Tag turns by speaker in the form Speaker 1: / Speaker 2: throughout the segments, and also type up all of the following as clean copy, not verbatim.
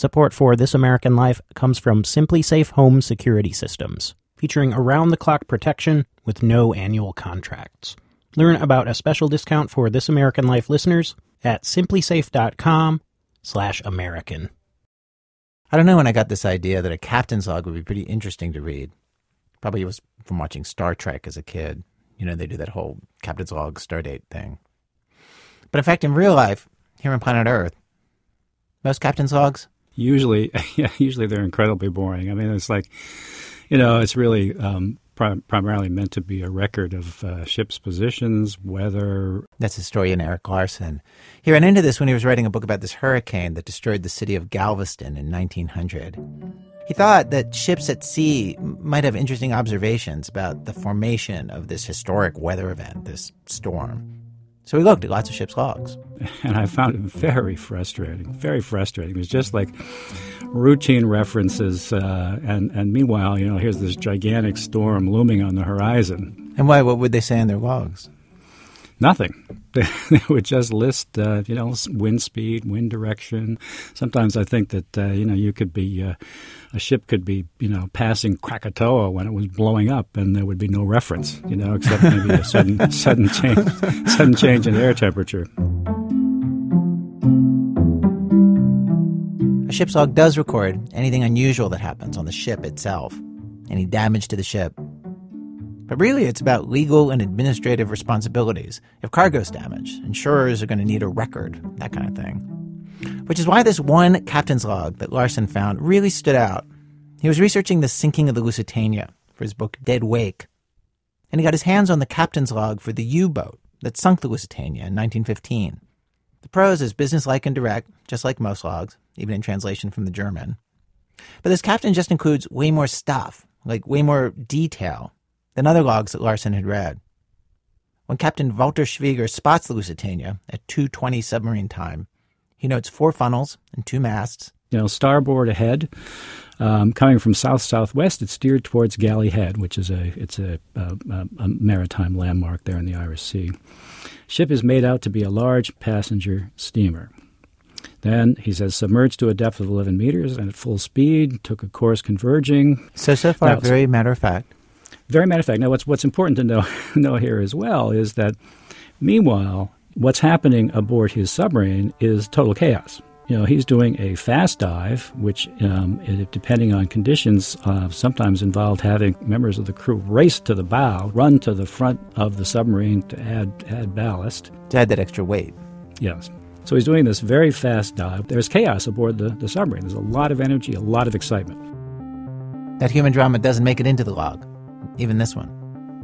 Speaker 1: Support for This American Life comes from Simply Safe Home Security Systems, featuring around-the-clock protection with no annual contracts. Learn about a special discount for This American Life listeners at simplysafe.com/American.
Speaker 2: I don't know when I got this idea that a captain's log would be pretty interesting to read. Probably it was from watching Star Trek as a kid. You know, they do that whole captain's log stardate thing. But in fact, in real life, here on planet Earth, most captain's logs?
Speaker 3: Usually they're incredibly boring. I mean, it's like, it's really primarily meant to be a record of ships' positions, weather.
Speaker 2: That's historian Erik Larson. He ran into this when he was writing a book about this hurricane that destroyed the city of Galveston in 1900. He thought that ships at sea might have interesting observations about the formation of this historic weather event, this storm. So we looked at lots of ships' logs.
Speaker 3: And I found it very frustrating, very frustrating. It was just like routine references. And meanwhile, here's this gigantic storm looming on the horizon.
Speaker 2: And what would they say in their logs?
Speaker 3: Nothing. They would just list, wind speed, wind direction. Sometimes I think that, you could be, a ship could be, passing Krakatoa when it was blowing up, and there would be no reference, except maybe a sudden change in air temperature.
Speaker 2: A ship's log does record anything unusual that happens on the ship itself, any damage to the ship. But really, it's about legal and administrative responsibilities. If cargo's damaged, insurers are going to need a record, that kind of thing. Which is why this one captain's log that Larson found really stood out. He was researching the sinking of the Lusitania for his book Dead Wake. And he got his hands on the captain's log for the U-boat that sunk the Lusitania in 1915. The prose is businesslike and direct, just like most logs, even in translation from the German. But this captain just includes way more stuff, like way more detail, than other logs that Larson had read. When Captain Walter Schwieger spots the Lusitania at 2:20 submarine time, he notes 4 funnels and 2 masts.
Speaker 3: Starboard ahead, coming from south-southwest, it's steered towards Galley Head, which is a maritime landmark there in the Irish Sea. Ship is made out to be a large passenger steamer. Then, he says, submerged to a depth of 11 meters and at full speed, took a course converging.
Speaker 2: So far, very matter of fact.
Speaker 3: Very matter of fact. Now, what's important to know here as well is that, meanwhile, what's happening aboard his submarine is total chaos. He's doing a fast dive, which, depending on conditions, sometimes involved having members of the crew race to the bow, run to the front of the submarine to add ballast.
Speaker 2: To add that extra weight.
Speaker 3: Yes. So he's doing this very fast dive. There's chaos aboard the submarine. There's a lot of energy, a lot of excitement.
Speaker 2: That human drama doesn't make it into the log. Even this one.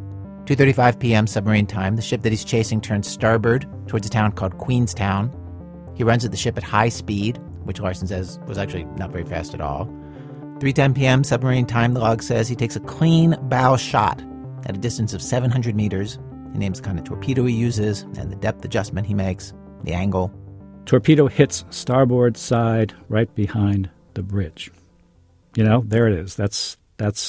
Speaker 2: 2:35 p.m. submarine time, the ship that he's chasing turns starboard towards a town called Queenstown. He runs at the ship at high speed, which Larson says was actually not very fast at all. 3:10 p.m. submarine time, the log says he takes a clean bow shot at a distance of 700 meters. He names the kind of torpedo he uses and the depth adjustment he makes, the angle.
Speaker 3: Torpedo hits starboard side right behind the bridge. There it is. That's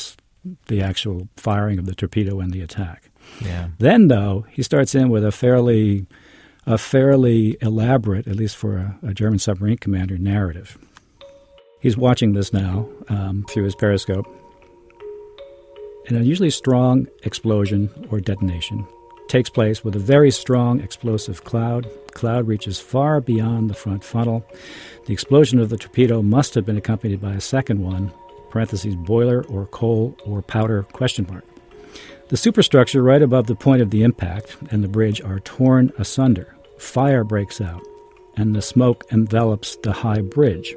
Speaker 3: the actual firing of the torpedo and the attack.
Speaker 2: Yeah.
Speaker 3: Then, though, he starts in with a fairly elaborate, at least for a German submarine commander, narrative. He's watching this now through his periscope. An unusually strong explosion or detonation takes place with a very strong explosive cloud. The cloud reaches far beyond the front funnel. The explosion of the torpedo must have been accompanied by a second one, parentheses, boiler or coal or powder, question mark. The superstructure right above the point of the impact and the bridge are torn asunder. Fire breaks out, and the smoke envelops the high bridge.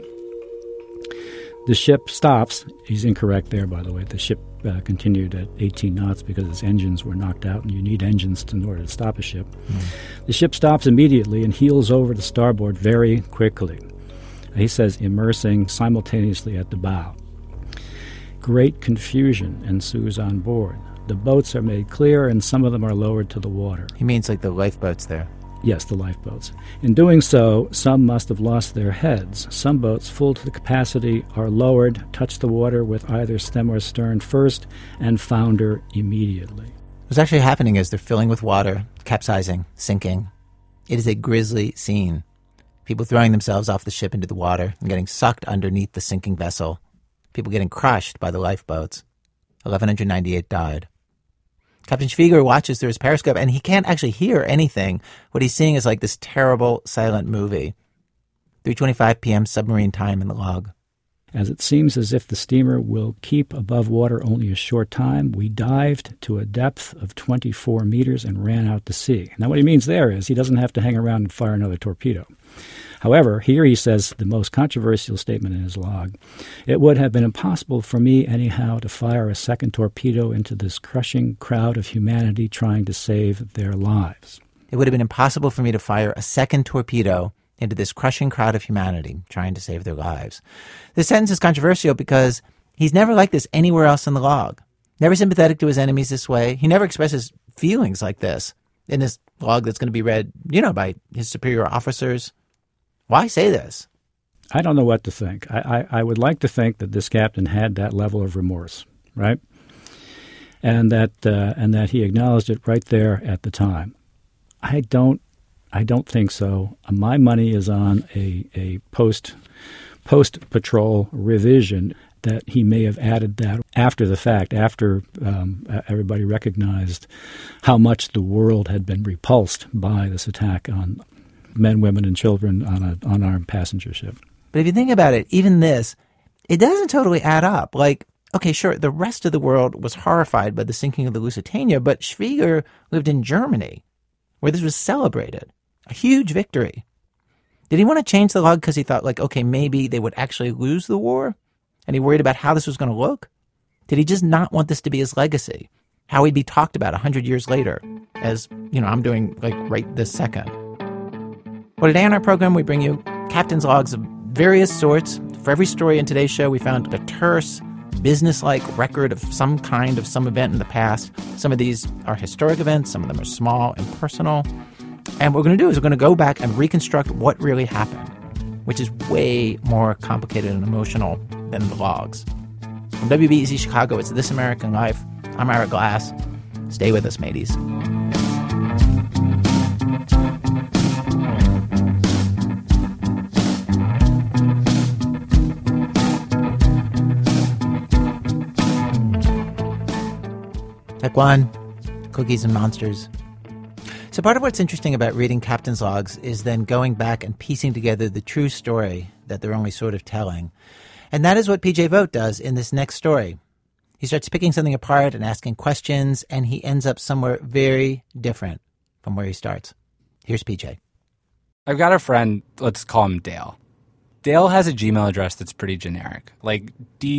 Speaker 3: The ship stops. He's incorrect there, by the way. The ship continued at 18 knots because its engines were knocked out, and you need engines in order to stop a ship. The ship stops immediately and heels over to starboard very quickly. He says, immersing simultaneously at the bow. Great confusion ensues on board. The boats are made clear, and some of them are lowered to the water.
Speaker 2: He means like the lifeboats there.
Speaker 3: Yes, the lifeboats. In doing so, some must have lost their heads. Some boats, full to the capacity, are lowered, touch the water with either stem or stern first, and founder immediately.
Speaker 2: What's actually happening is they're filling with water, capsizing, sinking. It is a grisly scene. People throwing themselves off the ship into the water and getting sucked underneath the sinking vessel. People getting crushed by the lifeboats. 1,198 died. Captain Schwieger watches through his periscope, and he can't actually hear anything. What he's seeing is like this terrible, silent movie. 3:25 p.m. submarine time in the log.
Speaker 3: As it seems as if the steamer will keep above water only a short time, we dived to a depth of 24 meters and ran out to sea. Now, what he means there is he doesn't have to hang around and fire another torpedo. However, here he says the most controversial statement in his log. It would have been impossible for me anyhow to fire a second torpedo into this crushing crowd of humanity trying to save their lives.
Speaker 2: It would have been impossible for me to fire a second torpedo into this crushing crowd of humanity trying to save their lives. This sentence is controversial because he's never like this anywhere else in the log. Never sympathetic to his enemies this way. He never expresses feelings like this in this log that's going to be read, by his superior officers. Why say this?
Speaker 3: I don't know what to think. I would like to think that this captain had that level of remorse, right? And that he acknowledged it right there at the time. I don't think so. My money is on a post-patrol revision that he may have added that after the fact, after everybody recognized how much the world had been repulsed by this attack on men, women, and children on an unarmed passenger ship.
Speaker 2: But if you think about it, even this, it doesn't totally add up. Like, okay, sure, the rest of the world was horrified by the sinking of the Lusitania, but Schwieger lived in Germany, where this was celebrated. A huge victory. Did he want to change the log because he thought, okay, maybe they would actually lose the war? And he worried about how this was going to look? Did he just not want this to be his legacy? How he'd be talked about 100 years later, as, I'm doing, right this second. Well, today on our program, we bring you captain's logs of various sorts. For every story in today's show, we found a terse, business-like record of some kind of some event in the past. Some of these are historic events. Some of them are small and personal. And what we're going to do is we're going to go back and reconstruct what really happened, which is way more complicated and emotional than the logs. From WBEZ Chicago, it's This American Life. I'm Ira Glass. Stay with us, mateys. Take one, Cookies and Monsters. So part of what's interesting about reading captain's logs is then going back and piecing together the true story that they're only sort of telling. And that is what PJ Vogt does in this next story. He starts picking something apart and asking questions, and he ends up somewhere very different from where he starts. Here's PJ.
Speaker 4: I've got a friend, let's call him Dale. Dale has a Gmail address that's pretty generic, like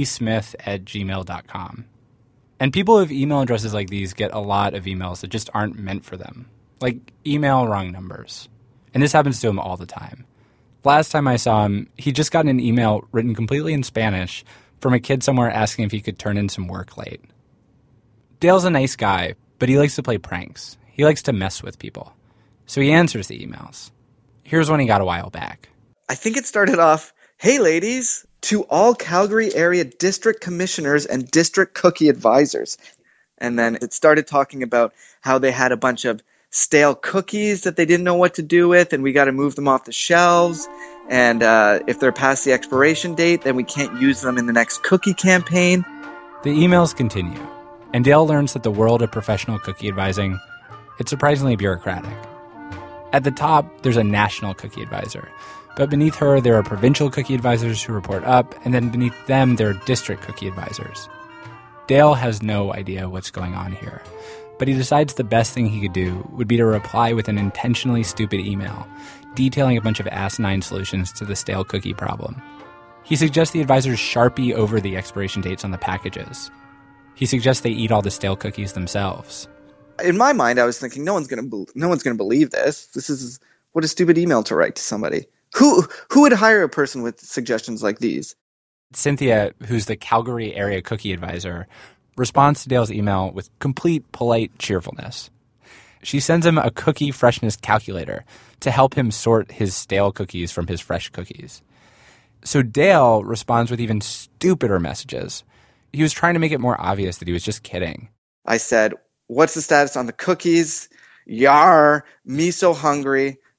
Speaker 4: dsmith@gmail.com. And people with email addresses like these get a lot of emails that just aren't meant for them. Like email wrong numbers. And this happens to him all the time. Last time I saw him, he'd just gotten an email written completely in Spanish from a kid somewhere asking if he could turn in some work late. Dale's a nice guy, but he likes to play pranks. He likes to mess with people. So he answers the emails. Here's one he got a while back.
Speaker 5: I think it started off, "Hey ladies, to all Calgary area district commissioners and district cookie advisors." And then it started talking about how they had a bunch of stale cookies that they didn't know what to do with, and we got to move them off the shelves. And if they're past the expiration date, then we can't use them in the next cookie campaign.
Speaker 4: The emails continue, and Dale learns that the world of professional cookie advising, it's surprisingly bureaucratic. At the top, there's a national cookie advisor, but beneath her, there are provincial cookie advisors who report up, and then beneath them, there are district cookie advisors. Dale has no idea what's going on here, but he decides the best thing he could do would be to reply with an intentionally stupid email, detailing a bunch of asinine solutions to the stale cookie problem. He suggests the advisors Sharpie over the expiration dates on the packages. He suggests they eat all the stale cookies themselves.
Speaker 5: In my mind, I was thinking, no one's going to believe this. This is what a stupid email to write to somebody. Who would hire a person with suggestions like these?
Speaker 4: Cynthia, who's the Calgary area cookie advisor, responds to Dale's email with complete polite cheerfulness. She sends him a cookie freshness calculator to help him sort his stale cookies from his fresh cookies. So Dale responds with even stupider messages. He was trying to make it more obvious that he was just kidding.
Speaker 5: I said, "What's the status on the cookies? Yar, me so hungry.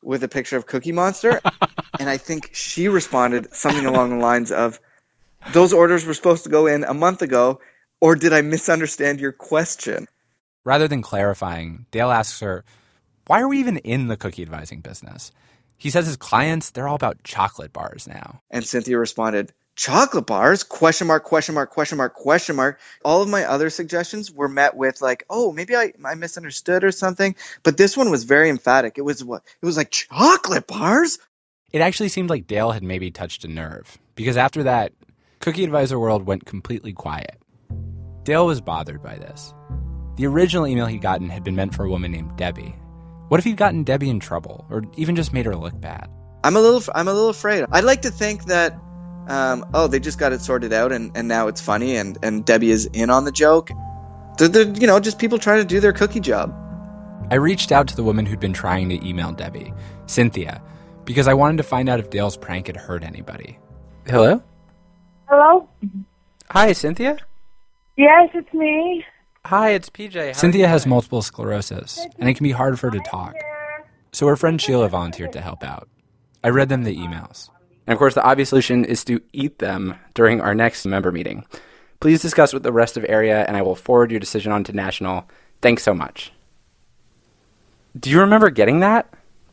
Speaker 5: with a picture of Cookie Monster. And I think she responded something along the lines of, those orders were supposed to go in a month ago, or did I misunderstand your question?
Speaker 4: Rather than clarifying, Dale asks her, why are we even in the cookie advising business? He says his clients, they're all about chocolate bars now.
Speaker 5: And Cynthia responded, chocolate bars? Question mark, question mark, question mark, question mark. All of my other suggestions were met with like, oh, maybe I misunderstood or something. But this one was very emphatic. It was like chocolate bars?
Speaker 4: It actually seemed like Dale had maybe touched a nerve, because after that, Cookie Advisor World went completely quiet. Dale was bothered by this. The original email he'd gotten had been meant for a woman named Debbie. What if he'd gotten Debbie in trouble, or even just made her look bad?
Speaker 5: I'm a little afraid. I'd like to think that, they just got it sorted out and now it's funny and Debbie is in on the joke. They're just people trying to do their cookie job.
Speaker 4: I reached out to the woman who'd been trying to email Debbie, Cynthia, because I wanted to find out if Dale's prank had hurt anybody. Hello?
Speaker 6: Hello?
Speaker 4: Hi, Cynthia?
Speaker 6: Yes, it's me.
Speaker 4: Hi, it's PJ. Cynthia has multiple sclerosis, and it can be hard for her to talk. So her friend Sheila volunteered to help out. I read them the emails. And of course, the obvious solution is to eat them during our next member meeting. Please discuss with the rest of area, and I will forward your decision on to National. Thanks so much. Do you remember getting that?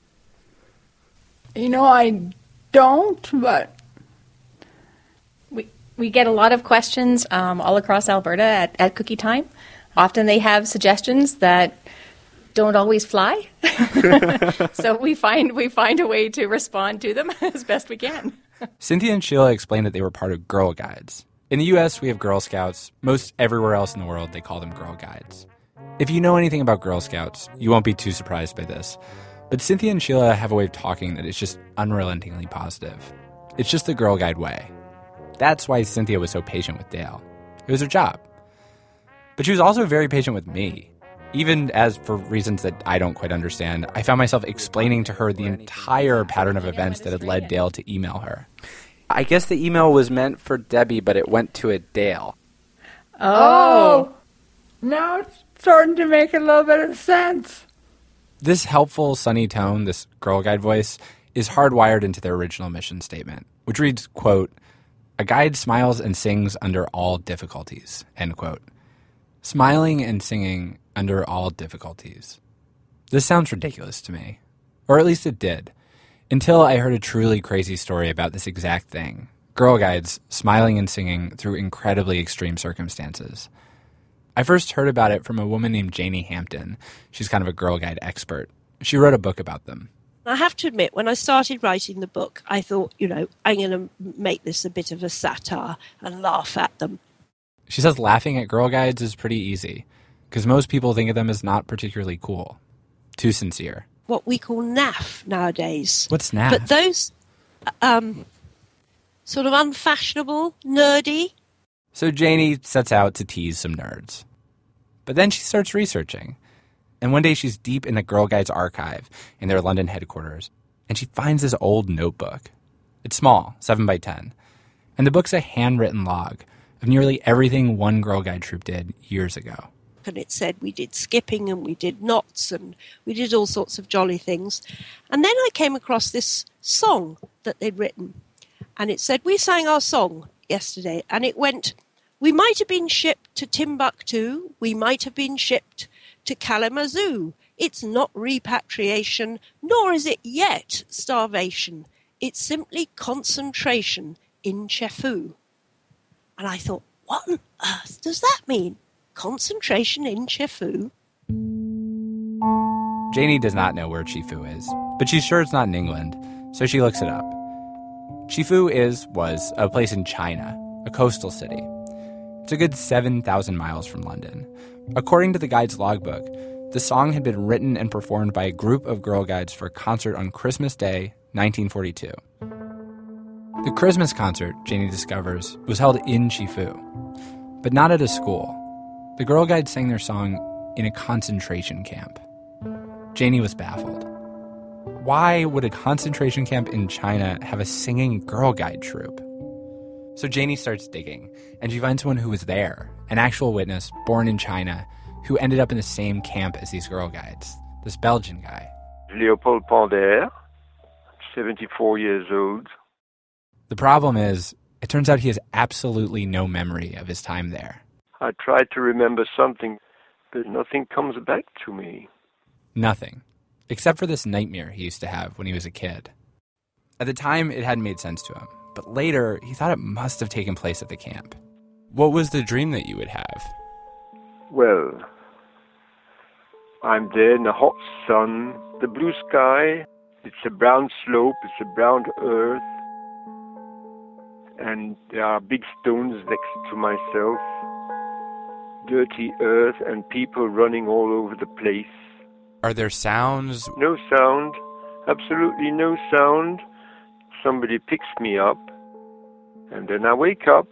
Speaker 6: I don't, but...
Speaker 7: We get a lot of questions all across Alberta at Cookie Time. Often they have suggestions that don't always fly. So we find a way to respond to them as best we can.
Speaker 4: Cynthia and Sheila explained that they were part of Girl Guides. In the U.S., we have Girl Scouts. Most everywhere else in the world, they call them Girl Guides. If you know anything about Girl Scouts, you won't be too surprised by this. But Cynthia and Sheila have a way of talking that is just unrelentingly positive. It's just the Girl Guide way. That's why Cynthia was so patient with Dale. It was her job. But she was also very patient with me. Even as, for reasons that I don't quite understand, I found myself explaining to her the entire pattern of events that had led Dale to email her. I guess the email was meant for Debbie, but it went to a Dale.
Speaker 6: Oh! Now it's starting to make a little bit of sense.
Speaker 4: This helpful, sunny tone, this Girl Guide voice, is hardwired into their original mission statement, which reads, quote, "A guide smiles and sings under all difficulties," end quote. Smiling and singing under all difficulties. This sounds ridiculous to me. Or at least it did. Until I heard a truly crazy story about this exact thing. Girl Guides smiling and singing through incredibly extreme circumstances. I first heard about it from a woman named Janie Hampton. She's kind of a Girl Guide expert. She wrote a book about them.
Speaker 8: I have to admit, when I started writing the book, I thought, I'm going to make this a bit of a satire and laugh at them.
Speaker 4: She says laughing at Girl Guides is pretty easy, because most people think of them as not particularly cool. Too sincere.
Speaker 8: What we call naff nowadays.
Speaker 4: What's naff?
Speaker 8: But those sort of unfashionable, nerdy.
Speaker 4: So Janie sets out to tease some nerds. But then she starts researching. And one day she's deep in the Girl Guides archive in their London headquarters, and she finds this old notebook. It's small, 7 by 10. And the book's a handwritten log of nearly everything one Girl Guide troop did years ago.
Speaker 8: And it said we did skipping and we did knots and we did all sorts of jolly things. And then I came across this song that they'd written. And it said, we sang our song yesterday. And it went, we might have been shipped to Timbuktu. We might have been shipped to Kalamazoo. It's not repatriation, nor is it yet starvation. It's simply concentration in Chefoo. And I thought, what on earth does that mean? Concentration in Chefoo?
Speaker 4: Janie does not know where Chefoo is, but she's sure it's not in England, so she looks it up. Chefoo was a place in China, a coastal city. It's a good 7,000 miles from London. According to the Guide's logbook, the song had been written and performed by a group of Girl Guides for a concert on Christmas Day, 1942. The Christmas concert, Janie discovers, was held in Chefoo, but not at a school. The Girl Guides sang their song in a concentration camp. Janie was baffled. Why would a concentration camp in China have a singing Girl Guide troupe? So Janie starts digging, and she finds someone who was there, an actual witness born in China, who ended up in the same camp as these Girl Guides, this Belgian guy.
Speaker 9: Leopold Ponder, 74 years old.
Speaker 4: The problem is, it turns out he has absolutely no memory of his time there.
Speaker 9: I tried to remember something, but nothing comes back to me.
Speaker 4: Nothing. Except for this nightmare he used to have when he was a kid. At the time, it hadn't made sense to him, but later, he thought it must have taken place at the camp. What was the dream that you would have?
Speaker 9: Well, I'm there in the hot sun, the blue sky, it's a brown slope, it's a brown earth, and there are big stones next to myself, dirty earth, and people running all over the place.
Speaker 4: Are there sounds?
Speaker 9: No sound, absolutely no sound. Somebody picks me up, and then I wake up.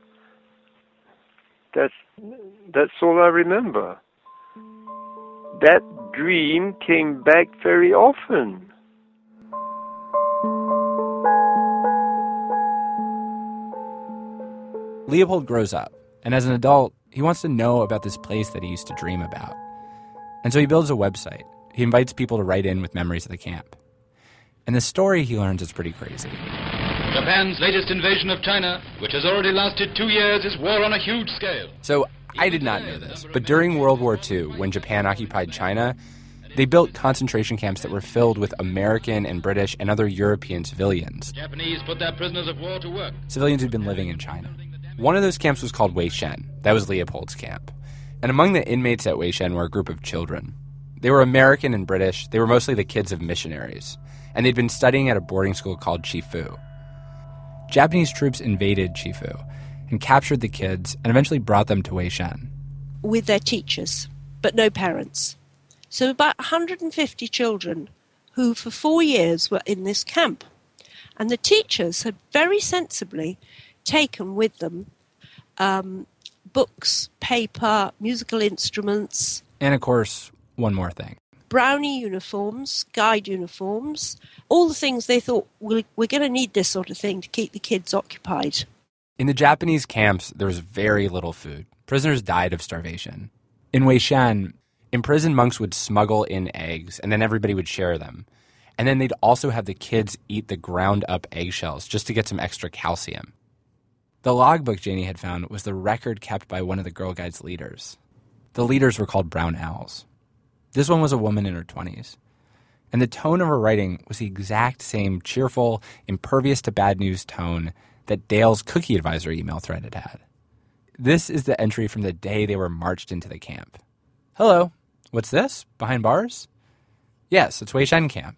Speaker 9: That's all I remember. That dream came back very often.
Speaker 4: Leopold grows up, and as an adult, he wants to know about this place that he used to dream about. And so he builds a website. He invites people to write in with memories of the camp. And the story he learns is pretty crazy.
Speaker 10: Japan's latest invasion of China, which has already lasted 2 years, is war on a huge scale.
Speaker 4: So I did not know this, but during World War II, when Japan occupied China, they built concentration camps that were filled with American and British and other European civilians.
Speaker 10: Japanese put their prisoners of war to work.
Speaker 4: Civilians who'd been living in China. One of those camps was called Weishen. That was Leopold's camp. And among the inmates at Weishen were a group of children. They were American and British. They were mostly the kids of missionaries. And they'd been studying at a boarding school called Chifu. Japanese troops invaded Chifu and captured the kids and eventually brought them to Weishen.
Speaker 8: With their teachers, but no parents. So about 150 children who for 4 years were in this camp. And the teachers had very sensibly taken with them books, paper, musical instruments.
Speaker 4: And of course, one more thing.
Speaker 8: Brownie uniforms, guide uniforms, all the things they thought, we're going to need this sort of thing to keep the kids occupied.
Speaker 4: In the Japanese camps, there was very little food. Prisoners died of starvation. In Weishen, imprisoned monks would smuggle in eggs, and then everybody would share them. And then they'd also have the kids eat the ground-up eggshells just to get some extra calcium. The logbook Janie had found was the record kept by one of the Girl Guide's leaders. The leaders were called Brown Owls. This one was a woman in her 20s. And the tone of her writing was the exact same cheerful, impervious to bad news tone that Dale's cookie advisor email thread had had. This is the entry from the day they were marched into the camp. Hello, what's this? Behind bars? Yes, it's Weishen Camp.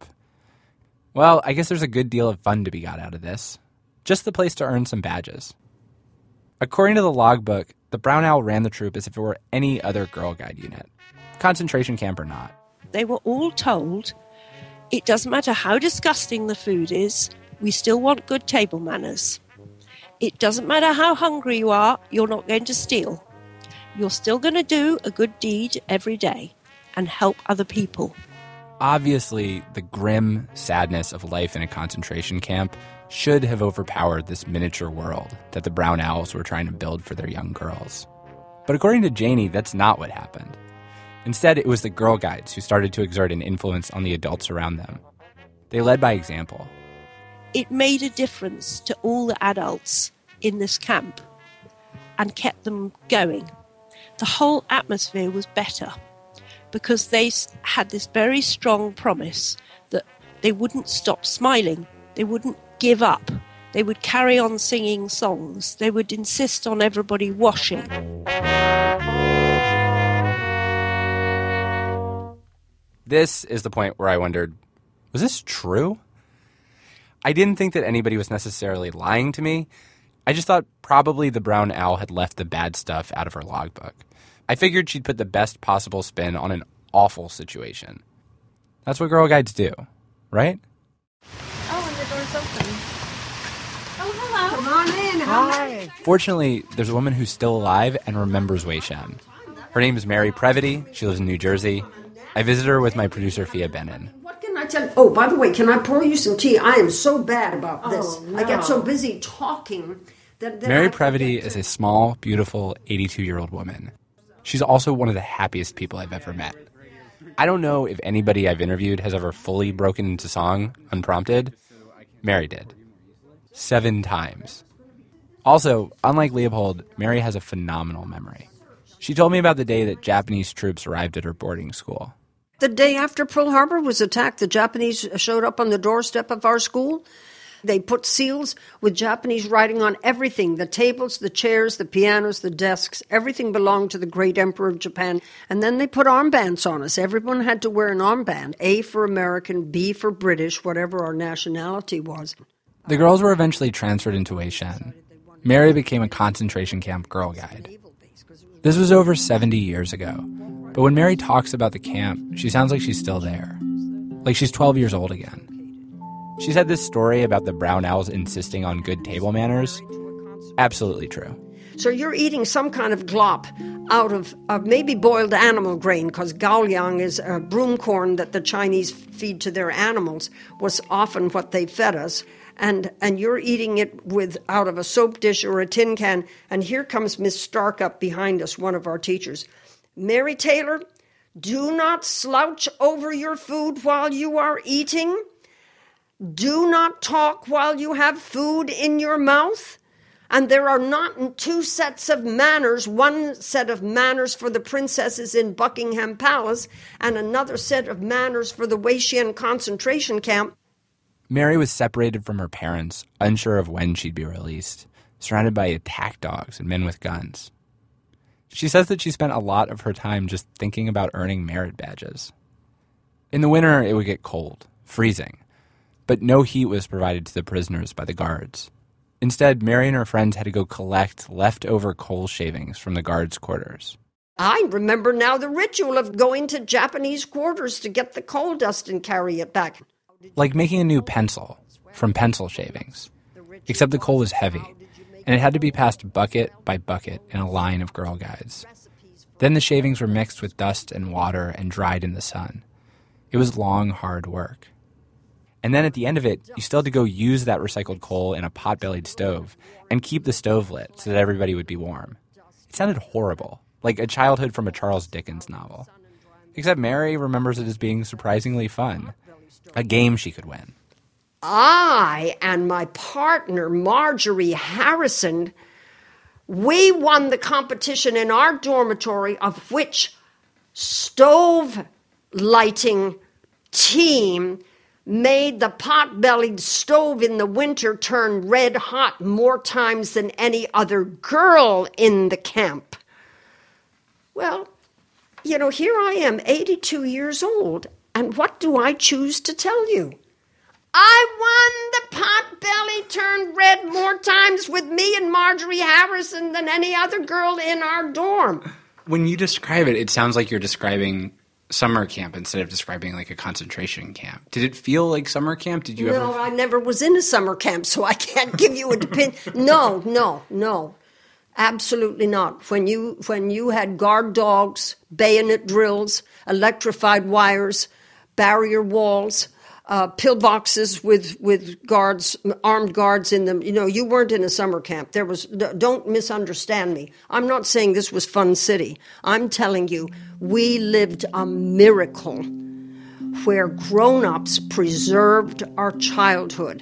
Speaker 4: Well, I guess there's a good deal of fun to be got out of this. Just the place to earn some badges. According to the logbook, the Brown Owl ran the troop as if it were any other Girl Guide unit, concentration camp or not.
Speaker 8: They were all told, it doesn't matter how disgusting the food is, we still want good table manners. It doesn't matter how hungry you are, you're not going to steal. You're still going to do a good deed every day and help other people.
Speaker 4: Obviously, the grim sadness of life in a concentration camp should have overpowered this miniature world that the Brown Owls were trying to build for their young girls. But according to Janie, that's not what happened. Instead, it was the Girl Guides who started to exert an influence on the adults around them. They led by example.
Speaker 8: It made a difference to all the adults in this camp and kept them going. The whole atmosphere was better because they had this very strong promise that they wouldn't stop smiling, they wouldn't give up, they would carry on singing songs, they would insist on everybody washing.
Speaker 4: This is the point where I wondered, was this true? I didn't think that anybody was necessarily lying to me. I just thought probably the Brown Owl had left the bad stuff out of her logbook. I figured she'd put the best possible spin on an awful situation. That's what Girl Guides do, right?
Speaker 11: Oh, and the door's open. Oh, hello. Come on in. Hi.
Speaker 4: Fortunately, there's a woman who's still alive and remembers Weishen. Her name is Mary Previty. She lives in New Jersey. I visit her with my producer, Fia Benin.
Speaker 11: What can I tell you? Oh, by the way, can I pour you some tea? I am so bad about this. No. I get so busy talking that
Speaker 4: Mary Previty is a small, beautiful 82-year-old woman. She's also one of the happiest people I've ever met. I don't know if anybody I've interviewed has ever fully broken into song unprompted, Mary did. 7 times. Also, unlike Leopold, Mary has a phenomenal memory. She told me about the day that Japanese troops arrived at her boarding school.
Speaker 11: The day after Pearl Harbor was attacked, the Japanese showed up on the doorstep of our school. They put seals with Japanese writing on everything, the tables, the chairs, the pianos, the desks. Everything belonged to the great Emperor of Japan. And then they put armbands on us. Everyone had to wear an armband, A for American, B for British, whatever our nationality was.
Speaker 4: The girls were eventually transferred into Weishan. Mary became a concentration camp girl guide. This was over 70 years ago. But when Mary talks about the camp, she sounds like she's still there. Like she's 12 years old again. She said this story about the brown owls insisting on good table manners. Absolutely true.
Speaker 11: So you're eating some kind of glop out of maybe boiled animal grain, because gaoliang is a broom corn that the Chinese feed to their animals, was often what they fed us. And you're eating it out of a soap dish or a tin can, and here comes Miss Stark up behind us, one of our teachers. Mary Taylor, do not slouch over your food while you are eating. Do not talk while you have food in your mouth. And there are not 2 sets of manners, one set of manners for the princesses in Buckingham Palace and another set of manners for the Weishan concentration camp.
Speaker 4: Mary was separated from her parents, unsure of when she'd be released, surrounded by attack dogs and men with guns. She says that she spent a lot of her time just thinking about earning merit badges. In the winter, it would get cold, freezing, but no heat was provided to the prisoners by the guards. Instead, Mary and her friends had to go collect leftover coal shavings from the guards' quarters.
Speaker 11: I remember now the ritual of going to Japanese quarters to get the coal dust and carry it back.
Speaker 4: Like making a new pencil from pencil shavings, except the coal was heavy, and it had to be passed bucket by bucket in a line of girl guides. Then the shavings were mixed with dust and water and dried in the sun. It was long, hard work. And then at the end of it, you still had to go use that recycled coal in a pot-bellied stove and keep the stove lit so that everybody would be warm. It sounded horrible, like a childhood from a Charles Dickens novel. Except Mary remembers it as being surprisingly fun. A game she could win.
Speaker 11: I and my partner, Marjorie Harrison, we won the competition in our dormitory of which stove lighting team made the pot-bellied stove in the winter turn red hot more times than any other girl in the camp. Well, you know, here I am, 82 years old, and what do I choose to tell you? I won the pot-belly turned red more times with me and Marjorie Harrison than any other girl in our dorm.
Speaker 4: When you describe it, it sounds like you're describing summer camp instead of describing like a concentration camp. Did it feel like summer camp? Did you ever?
Speaker 11: No, I never was in a summer camp, so I can't give you a opinion. No. Absolutely not. When you had guard dogs, bayonet drills, electrified wires, barrier walls, pillboxes with guards, armed guards in them. You know, you weren't in a summer camp. Don't misunderstand me. I'm not saying this was Fun City. I'm telling you, we lived a miracle where grown-ups preserved our childhood.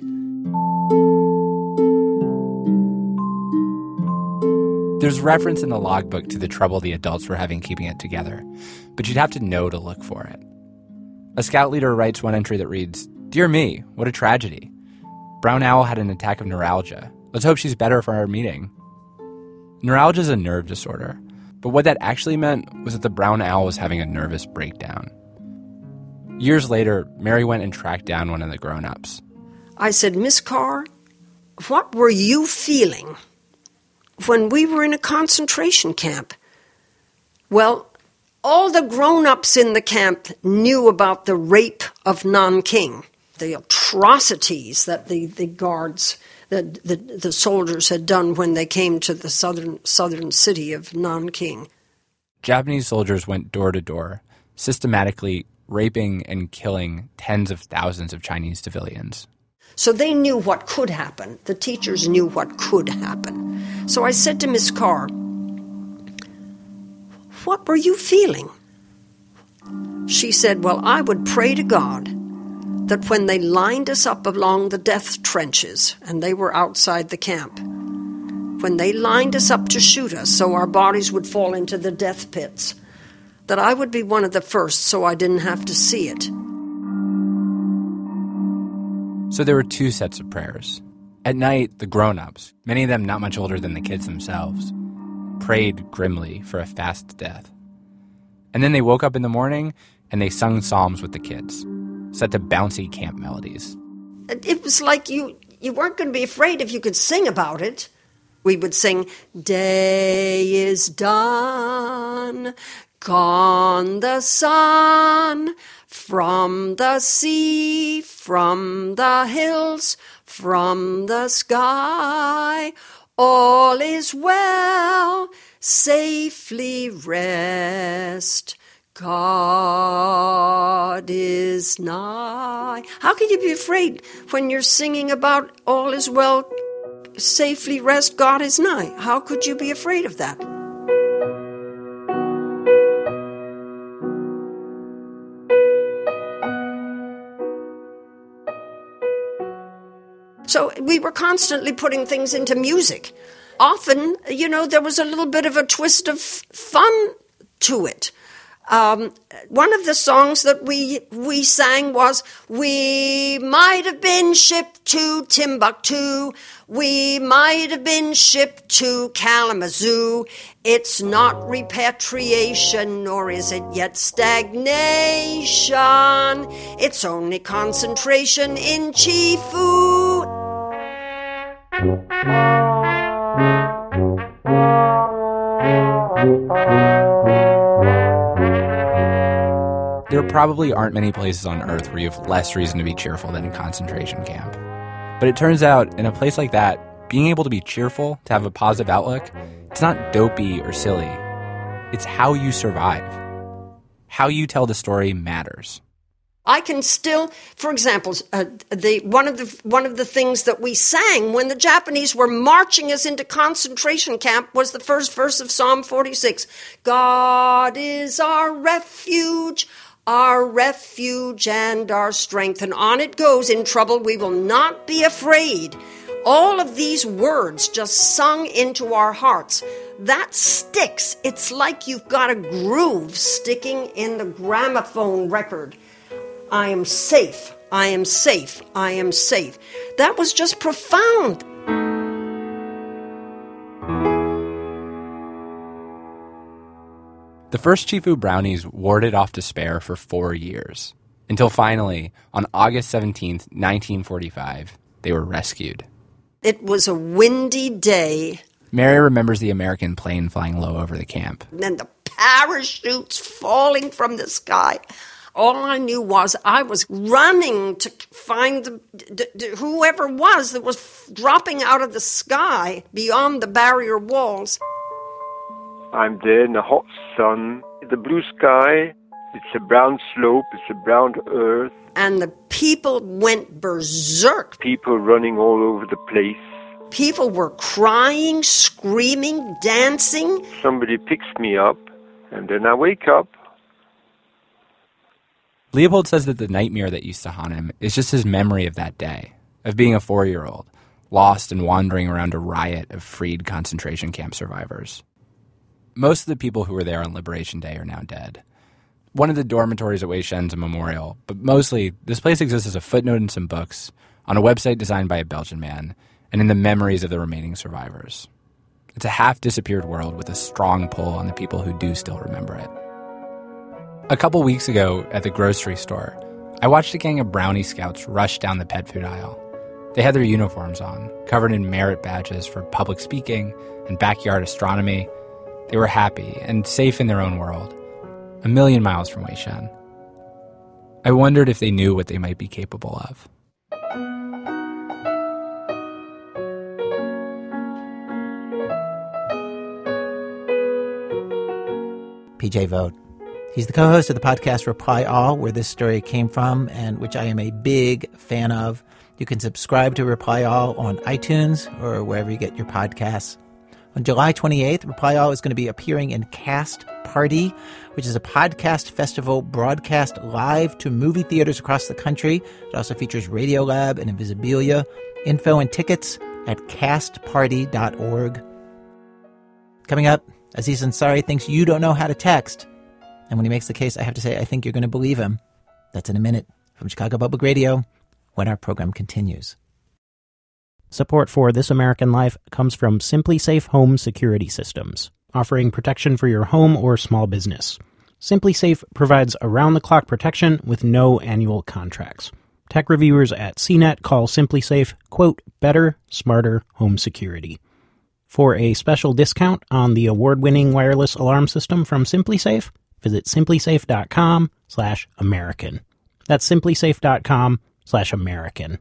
Speaker 4: There's reference in the logbook to the trouble the adults were having keeping it together, but you'd have to know to look for it. A scout leader writes one entry that reads, "Dear me, what a tragedy. Brown Owl had an attack of neuralgia. Let's hope she's better for our meeting." Neuralgia is a nerve disorder, but what that actually meant was that the brown owl was having a nervous breakdown. Years later, Mary went and tracked down one of the grown-ups.
Speaker 11: I said, "Miss Carr, what were you feeling when we were in a concentration camp?" Well, all the grown-ups in the camp knew about the rape of Nanking, the atrocities that the guards, the soldiers had done when they came to the southern city of Nanking.
Speaker 4: Japanese soldiers went door to door, systematically raping and killing tens of thousands of Chinese civilians.
Speaker 11: So they knew what could happen. The teachers knew what could happen. So I said to Miss Carr, "What were you feeling?" She said, "Well, I would pray to God that when they lined us up along the death trenches, and they were outside the camp, when they lined us up to shoot us so our bodies would fall into the death pits, that I would be one of the first so I didn't have to see it.
Speaker 4: So there were two sets of prayers. At night, the grown-ups, many of them not much older than the kids themselves, prayed grimly for a fast death. And then they woke up in the morning and they sung psalms with the kids, set to bouncy camp melodies.
Speaker 11: It was like you weren't going to be afraid if you could sing about it. We would sing, "Day is done, gone the sun, from the sea, from the hills, from the sky, all is well, safely rest, God is nigh." How can you be afraid when you're singing about all is well, safely rest, God is nigh? How could you be afraid of that? So we were constantly putting things into music. Often, there was a little bit of a twist of fun to it. One of the songs that we sang was, "We might have been shipped to Timbuktu, we might have been shipped to Kalamazoo. It's not repatriation, nor is it yet stagnation. It's only concentration in Chifu."
Speaker 4: There probably aren't many places on Earth where you have less reason to be cheerful than a concentration camp. But it turns out, in a place like that, being able to be cheerful, to have a positive outlook, it's not dopey or silly. It's how you survive. How you tell the story matters.
Speaker 11: I can still, for example, one of the things that we sang when the Japanese were marching us into concentration camp was the first verse of Psalm 46. "God is our refuge and our strength." And on it goes, "In trouble we will not be afraid." All of these words just sung into our hearts. That sticks. It's like you've got a groove sticking in the gramophone record. I am safe, I am safe, I am safe. That was just profound.
Speaker 4: The first Chifu brownies warded off despair for 4 years, until finally, on August 17th, 1945, they were rescued.
Speaker 11: It was a windy day.
Speaker 4: Mary remembers the American plane flying low over the camp.
Speaker 11: And the parachutes falling from the sky. All I knew was I was running to find whoever was that was dropping out of the sky beyond the barrier walls.
Speaker 9: I'm there in the hot sun, the blue sky, it's a brown slope, it's a brown earth.
Speaker 11: And the people went berserk.
Speaker 9: People running all over the place.
Speaker 11: People were crying, screaming, dancing.
Speaker 9: Somebody picks me up, and then I wake up.
Speaker 4: Leopold says that the nightmare that used to haunt him is just his memory of that day, of being a 4-year-old, lost and wandering around a riot of freed concentration camp survivors. Most of the people who were there on Liberation Day are now dead. One of the dormitories at Wei Shen's a memorial, but mostly this place exists as a footnote in some books, on a website designed by a Belgian man, and in the memories of the remaining survivors. It's a half-disappeared world with a strong pull on the people who do still remember it. A couple weeks ago at the grocery store, I watched a gang of brownie scouts rush down the pet food aisle. They had their uniforms on, covered in merit badges for public speaking and backyard astronomy. They were happy and safe in their own world, 1,000,000 miles from Wei Shen. I wondered if they knew what they might be capable of.
Speaker 2: PJ Vogt. He's the co-host of the podcast Reply All, where this story came from and which I am a big fan of. You can subscribe to Reply All on iTunes or wherever you get your podcasts. On July 28th, Reply All is going to be appearing in Cast Party, which is a podcast festival broadcast live to movie theaters across the country. It also features Radiolab and Invisibilia. Info and tickets at castparty.org. Coming up, Aziz Ansari thinks you don't know how to text. And when he makes the case, I have to say, I think you're going to believe him. That's in a minute from Chicago Public Radio when our program continues.
Speaker 1: Support for This American Life comes from Simply Safe Home Security Systems, offering protection for your home or small business. Simply Safe provides around-the-clock protection with no annual contracts. Tech reviewers at CNET call Simply Safe, quote, better, smarter home security. For a special discount on the award-winning wireless alarm system from Simply Safe, visit simplysafe.com/American. That's simplysafe.com/American.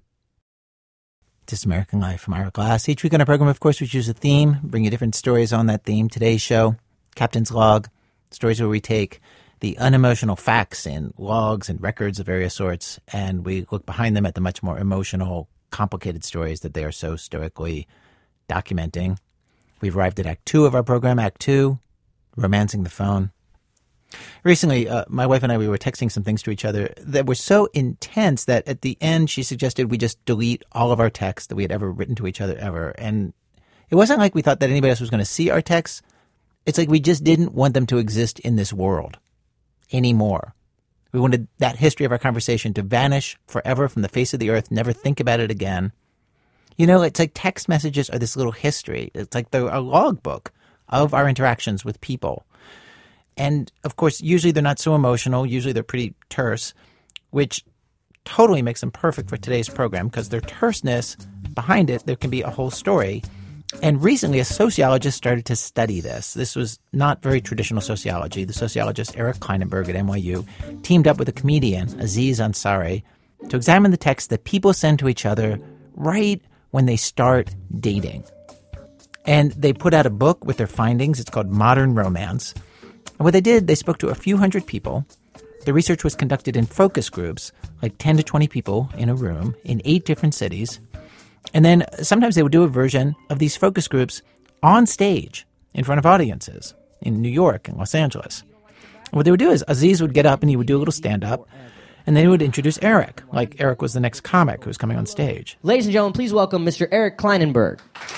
Speaker 2: This American Life from Ira Glass. Each week on our program, of course, we choose a theme, bring you different stories on that theme. Today's show, Captain's Log, stories where we take the unemotional facts in logs and records of various sorts, and we look behind them at the much more emotional, complicated stories that they are so stoically documenting. We've arrived at Act 2 of our program, Act 2, Romancing the Phone. Recently, my wife and I, we were texting some things to each other that were so intense that at the end she suggested we just delete all of our texts that we had ever written to each other ever. And it wasn't like we thought that anybody else was going to see our texts. It's like we just didn't want them to exist in this world anymore. We wanted that history of our conversation to vanish forever from the face of the earth, never think about it again. You know, it's like text messages are this little history. It's like they're a logbook of our interactions with people. And, of course, usually they're not so emotional. Usually they're pretty terse, which totally makes them perfect for today's program because their terseness, behind it, there can be a whole story. And recently a sociologist started to study this. This was not very traditional sociology. The sociologist Eric Klinenberg at NYU teamed up with a comedian, Aziz Ansari, to examine the texts that people send to each other right when they start dating. And they put out a book with their findings. It's called Modern Romance. And what they did, they spoke to a few hundred people. The research was conducted in focus groups, like 10 to 20 people in a room in 8 different cities. And then sometimes they would do a version of these focus groups on stage in front of audiences in New York and Los Angeles. And what they would do is Aziz would get up and he would do a little stand-up, and then he would introduce Eric, like Eric was the next comic who was coming on stage.
Speaker 12: Ladies and gentlemen, please welcome Mr. Eric Klinenberg.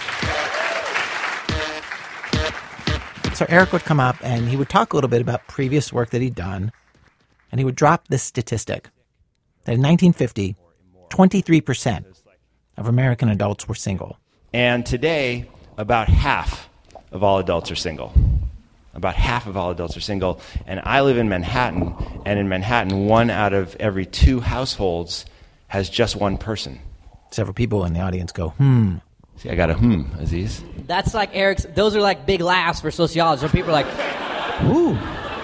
Speaker 2: So Eric would come up and he would talk a little bit about previous work that he'd done, and he would drop this statistic that in 1950, 23% of American adults were single.
Speaker 13: And today, about half of all adults are single. About half of all adults are single. And I live in Manhattan, and in Manhattan, 1 out of every 2 households has just one person.
Speaker 2: Several people in the audience go,
Speaker 13: See, I got a Aziz.
Speaker 12: That's like Eric's, those are like big laughs for sociologists. So people are like, ooh,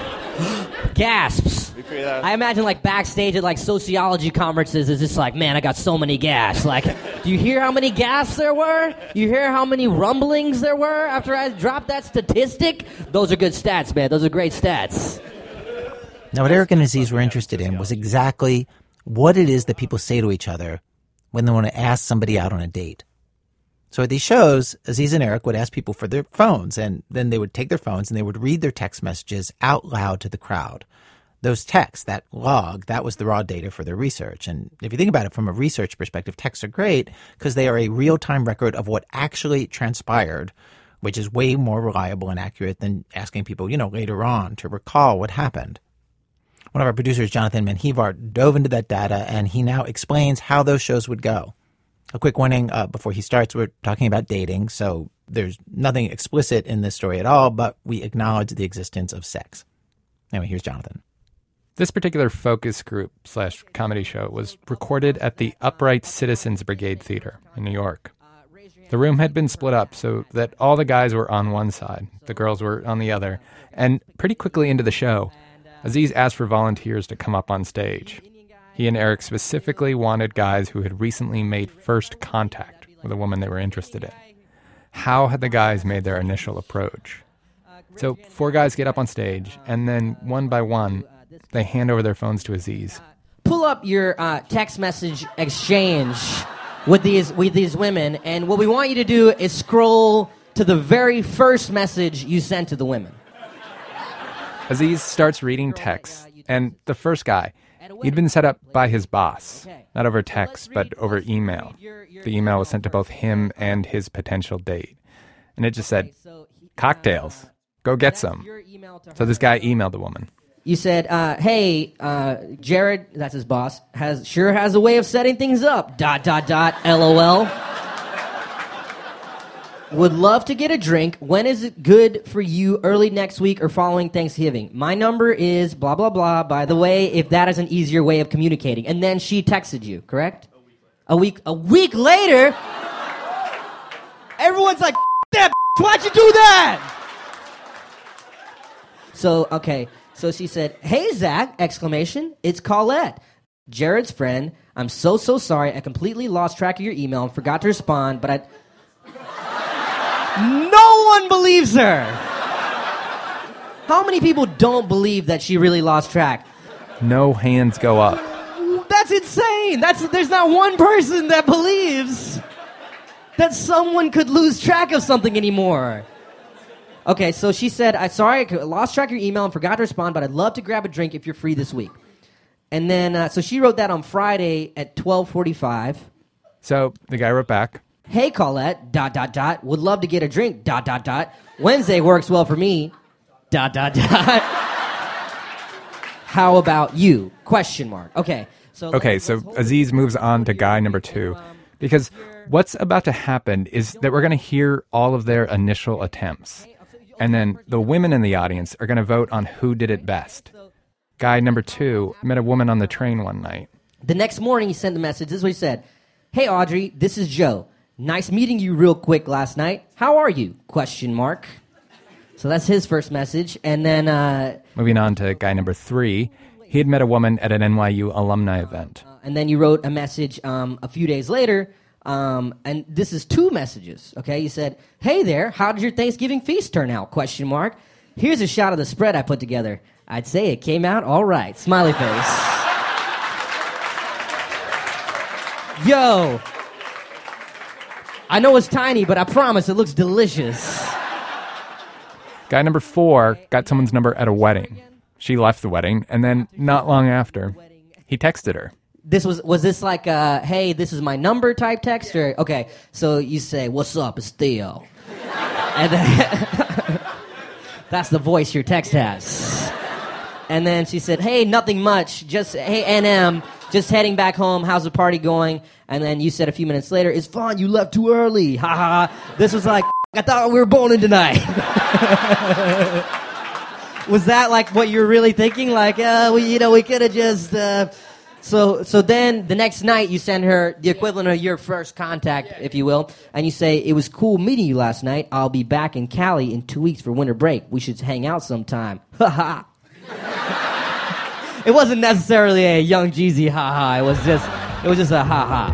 Speaker 12: gasps. I imagine like backstage at like sociology conferences is just like, man, I got so many gasps. Like, do you hear how many gasps there were? You hear how many rumblings there were after I dropped that statistic? Those are good stats, man. Those are great stats.
Speaker 2: Now, what Eric and Aziz were interested in was exactly what it is that people say to each other when they want to ask somebody out on a date. So at these shows, Aziz and Eric would ask people for their phones, and then they would take their phones and they would read their text messages out loud to the crowd. Those texts, that log, that was the raw data for their research. And if you think about it from a research perspective, texts are great because they are a real-time record of what actually transpired, which is way more reliable and accurate than asking people, later on to recall what happened. One of our producers, Jonathan Menjivar, dove into that data, and he now explains how those shows would go. A quick warning before he starts, we're talking about dating, so there's nothing explicit in this story at all, but we acknowledge the existence of sex. Anyway, here's Jonathan.
Speaker 4: This particular focus group / comedy show was recorded at the Upright Citizens Brigade Theater in New York. The room had been split up so that all the guys were on one side, the girls were on the other, and pretty quickly into the show, Aziz asked for volunteers to come up on stage. He and Eric specifically wanted guys who had recently made first contact with a woman they were interested in. How had the guys made their initial approach? So 4 guys get up on stage, and then one by one, they hand over their phones to Aziz.
Speaker 12: Pull up your text message exchange with these women, and what we want you to do is scroll to the very first message you sent to the women.
Speaker 4: Aziz starts reading texts, and the first guy, he'd been set up by his boss, not over text, but over email. The email was sent to both him and his potential date. And it just said, cocktails, go get some. So this guy emailed the woman.
Speaker 12: You said, hey, Jared, that's his boss, sure has a way of setting things up, ... LOL. Would love to get a drink. When is it good for you, early next week or following Thanksgiving? My number is blah, blah, blah. By the way, if that is an easier way of communicating. And then she texted you, correct? A week later, everyone's like, that why'd you do that? So, okay. So she said, hey, Zach, ! It's Colette, Jared's friend. I'm so sorry. I completely lost track of your email and forgot to respond, but No one believes her. How many people don't believe that she really lost track?
Speaker 4: No hands go up.
Speaker 12: That's insane. There's not one person that believes that someone could lose track of something anymore. Okay, so she said, I'm sorry, I lost track of your email and forgot to respond, but I'd love to grab a drink if you're free this week. And then, so she wrote that on Friday at 12:45.
Speaker 4: So the guy wrote back,
Speaker 12: hey, Colette, ... would love to get a drink, ... Wednesday works well for me, ... How about you? ? Okay, so
Speaker 4: Aziz moves on to guy number 2, because what's about to happen is that we're going to hear all of their initial attempts. And then the women in the audience are going to vote on who did it best. Guy number 2 met a woman on the train one night.
Speaker 12: The next morning he sent the message. This is what he said. Hey, Audrey, this is Joe. Nice meeting you real quick last night. How are you? ? So that's his first message. And then...
Speaker 4: moving on to guy number 3. He had met a woman at an NYU alumni event.
Speaker 12: And then you wrote a message a few days later. And this is 2 messages, okay? You said, hey there, how did your Thanksgiving feast turn out? ? Here's a shot of the spread I put together. I'd say it came out all right. Smiley face. Yo. I know it's tiny, but I promise it looks delicious.
Speaker 4: Guy number 4 got someone's number at a wedding. She left the wedding, and then not long after, he texted her.
Speaker 12: Was this like a, hey, this is my number type text? Or, okay, so you say, what's up, it's Theo. And then, that's the voice your text has. And then she said, hey, nothing much, just, hey, NM, just heading back home, how's the party going? And then you said a few minutes later, it's fun, you left too early, ha ha. This was like, I thought we were boning tonight. Was that like what you're really thinking? Like, we could have just... So then the next night you send her the equivalent of your first contact, if you will, and you say, it was cool meeting you last night. I'll be back in Cali in 2 weeks for winter break. We should hang out sometime. Ha ha. It wasn't necessarily a Young Jeezy ha ha. It was just a ha ha.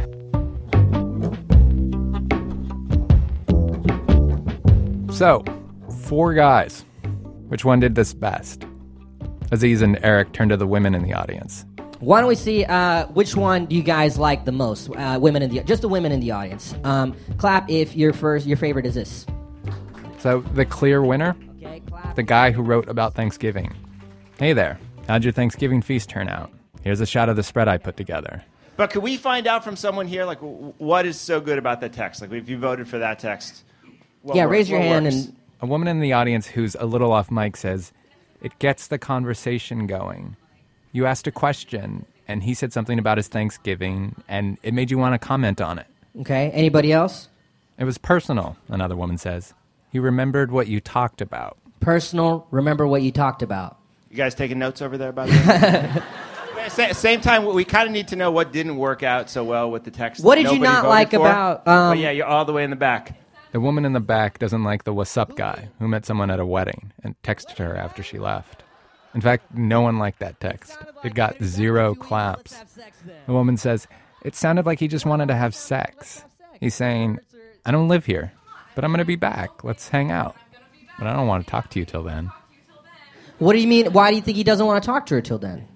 Speaker 4: So, 4 guys. Which one did this best? Aziz and Eric turned to the women in the audience.
Speaker 12: Why don't we see which one do you guys like the most? Just the women in the audience. Clap if your favorite is this.
Speaker 4: So the clear winner, the guy who wrote about Thanksgiving. Hey there, how'd your Thanksgiving feast turn out? Here's a shot of the spread I put together.
Speaker 13: But could we find out from someone here, like, what is so good about that text? Like, if you voted for that text,
Speaker 12: raise your hand. And
Speaker 4: a woman in the audience who's a little off mic says, it gets the conversation going. You asked a question, and he said something about his Thanksgiving, and it made you want to comment on it.
Speaker 12: Okay, anybody else?
Speaker 4: It was personal, another woman says. He remembered what you talked about.
Speaker 12: Personal, remember what you talked about.
Speaker 13: You guys taking notes over there, by the way? Same time, we kind of need to know what didn't work out so well with the text.
Speaker 12: What did you not like about...
Speaker 13: yeah, you're all the way in the back.
Speaker 4: The woman in the back doesn't like the what's up guy who met someone at a wedding and texted her after she left. In fact, no one liked that text. It got 0 claps. The woman says, it sounded like he just wanted to have sex. He's saying, I don't live here, but I'm going to be back. Let's hang out. But I don't want to talk to you till then.
Speaker 12: What do you mean? Why do you think he doesn't want to talk to her till then?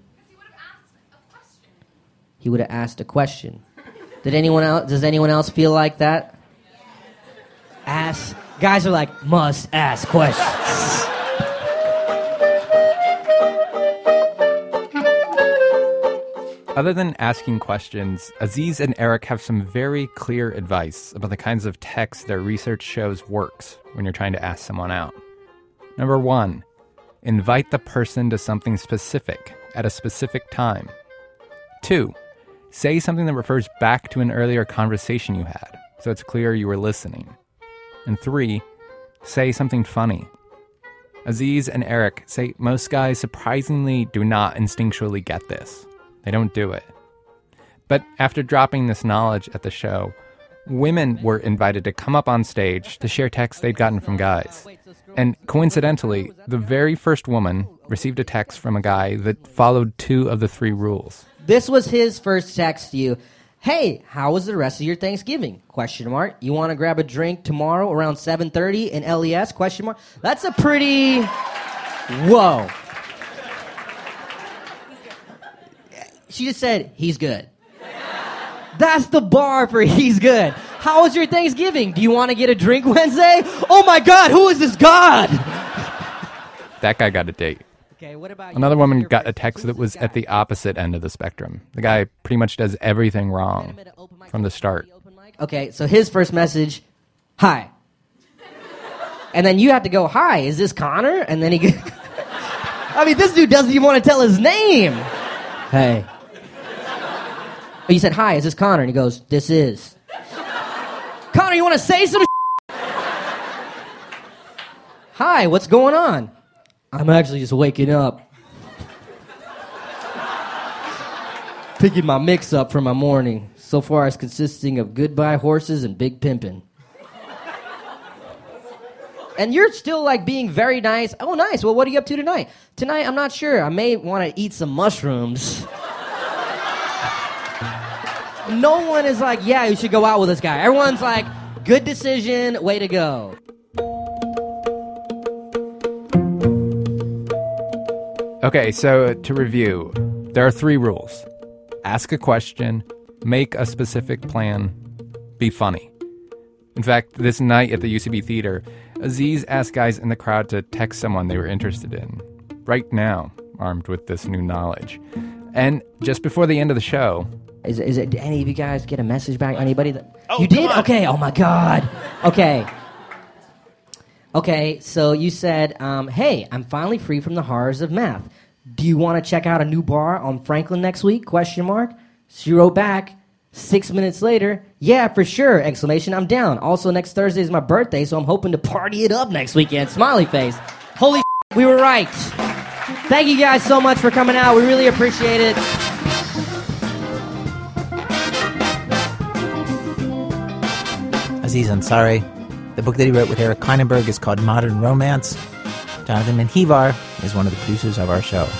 Speaker 12: He would have asked a question. Does anyone else feel like that? Guys are like, must ask questions.
Speaker 4: Other than asking questions, Aziz and Eric have some very clear advice about the kinds of text their research shows works when you're trying to ask someone out. Number 1, invite the person to something specific at a specific time. 2, say something that refers back to an earlier conversation you had, so it's clear you were listening. And 3, say something funny. Aziz and Eric say most guys surprisingly do not instinctually get this. They don't do it. But after dropping this knowledge at the show, women were invited to come up on stage to share texts they'd gotten from guys. And coincidentally, the very first woman received a text from a guy that followed 2 of the 3 rules.
Speaker 12: This was his first text to you. Hey, how was the rest of your Thanksgiving? ? You want to grab a drink tomorrow around 7:30 in LES? ? That's a pretty... Whoa. She just said, he's good. That's the bar for he's good. How was your Thanksgiving? Do you want to get a drink Wednesday? Oh my God, who is this God?
Speaker 4: That guy got a date.
Speaker 12: Okay, what about
Speaker 4: Another woman got a text that was at the opposite end of the spectrum. The guy pretty much does everything wrong from the start.
Speaker 12: Okay, so his first message, hi. And then you have to go, hi, is this Connor? And then he I mean, this dude doesn't even want to tell his name. Hey. You said, hi, is this Connor? And he goes, this is. Connor, you want to say some Hi, what's going on? I'm actually just waking up. Picking my mix up for my morning. So far, it's consisting of goodbye horses and big pimpin'. And you're still, like, being very nice. Oh, nice. Well, what are you up to tonight? Tonight, I'm not sure. I may want to eat some mushrooms. No one is like, yeah, you should go out with this guy. Everyone's like, good decision, way to go.
Speaker 4: Okay, so to review, there are 3 rules. Ask a question, make a specific plan, be funny. In fact, this night at the UCB Theater, Aziz asked guys in the crowd to text someone they were interested in. Right now, armed with this new knowledge. And just before the end of the show...
Speaker 12: Is it? Did any of you guys get a message back? Anybody? You did? Okay, oh my God. Okay, so you said, hey, I'm finally free from the horrors of math. Do you want to check out a new bar on Franklin next week? ? She wrote back 6 minutes later, yeah, for sure, ! I'm down. Also, next Thursday is my birthday, so I'm hoping to party it up next weekend. Smiley face. Holy shit, we were right. Thank you guys so much for coming out. We really appreciate it.
Speaker 2: Aziz Ansari. The book that he wrote with Eric Kleinenberg is called Modern Romance. Jonathan Menjivar is one of the producers of our show.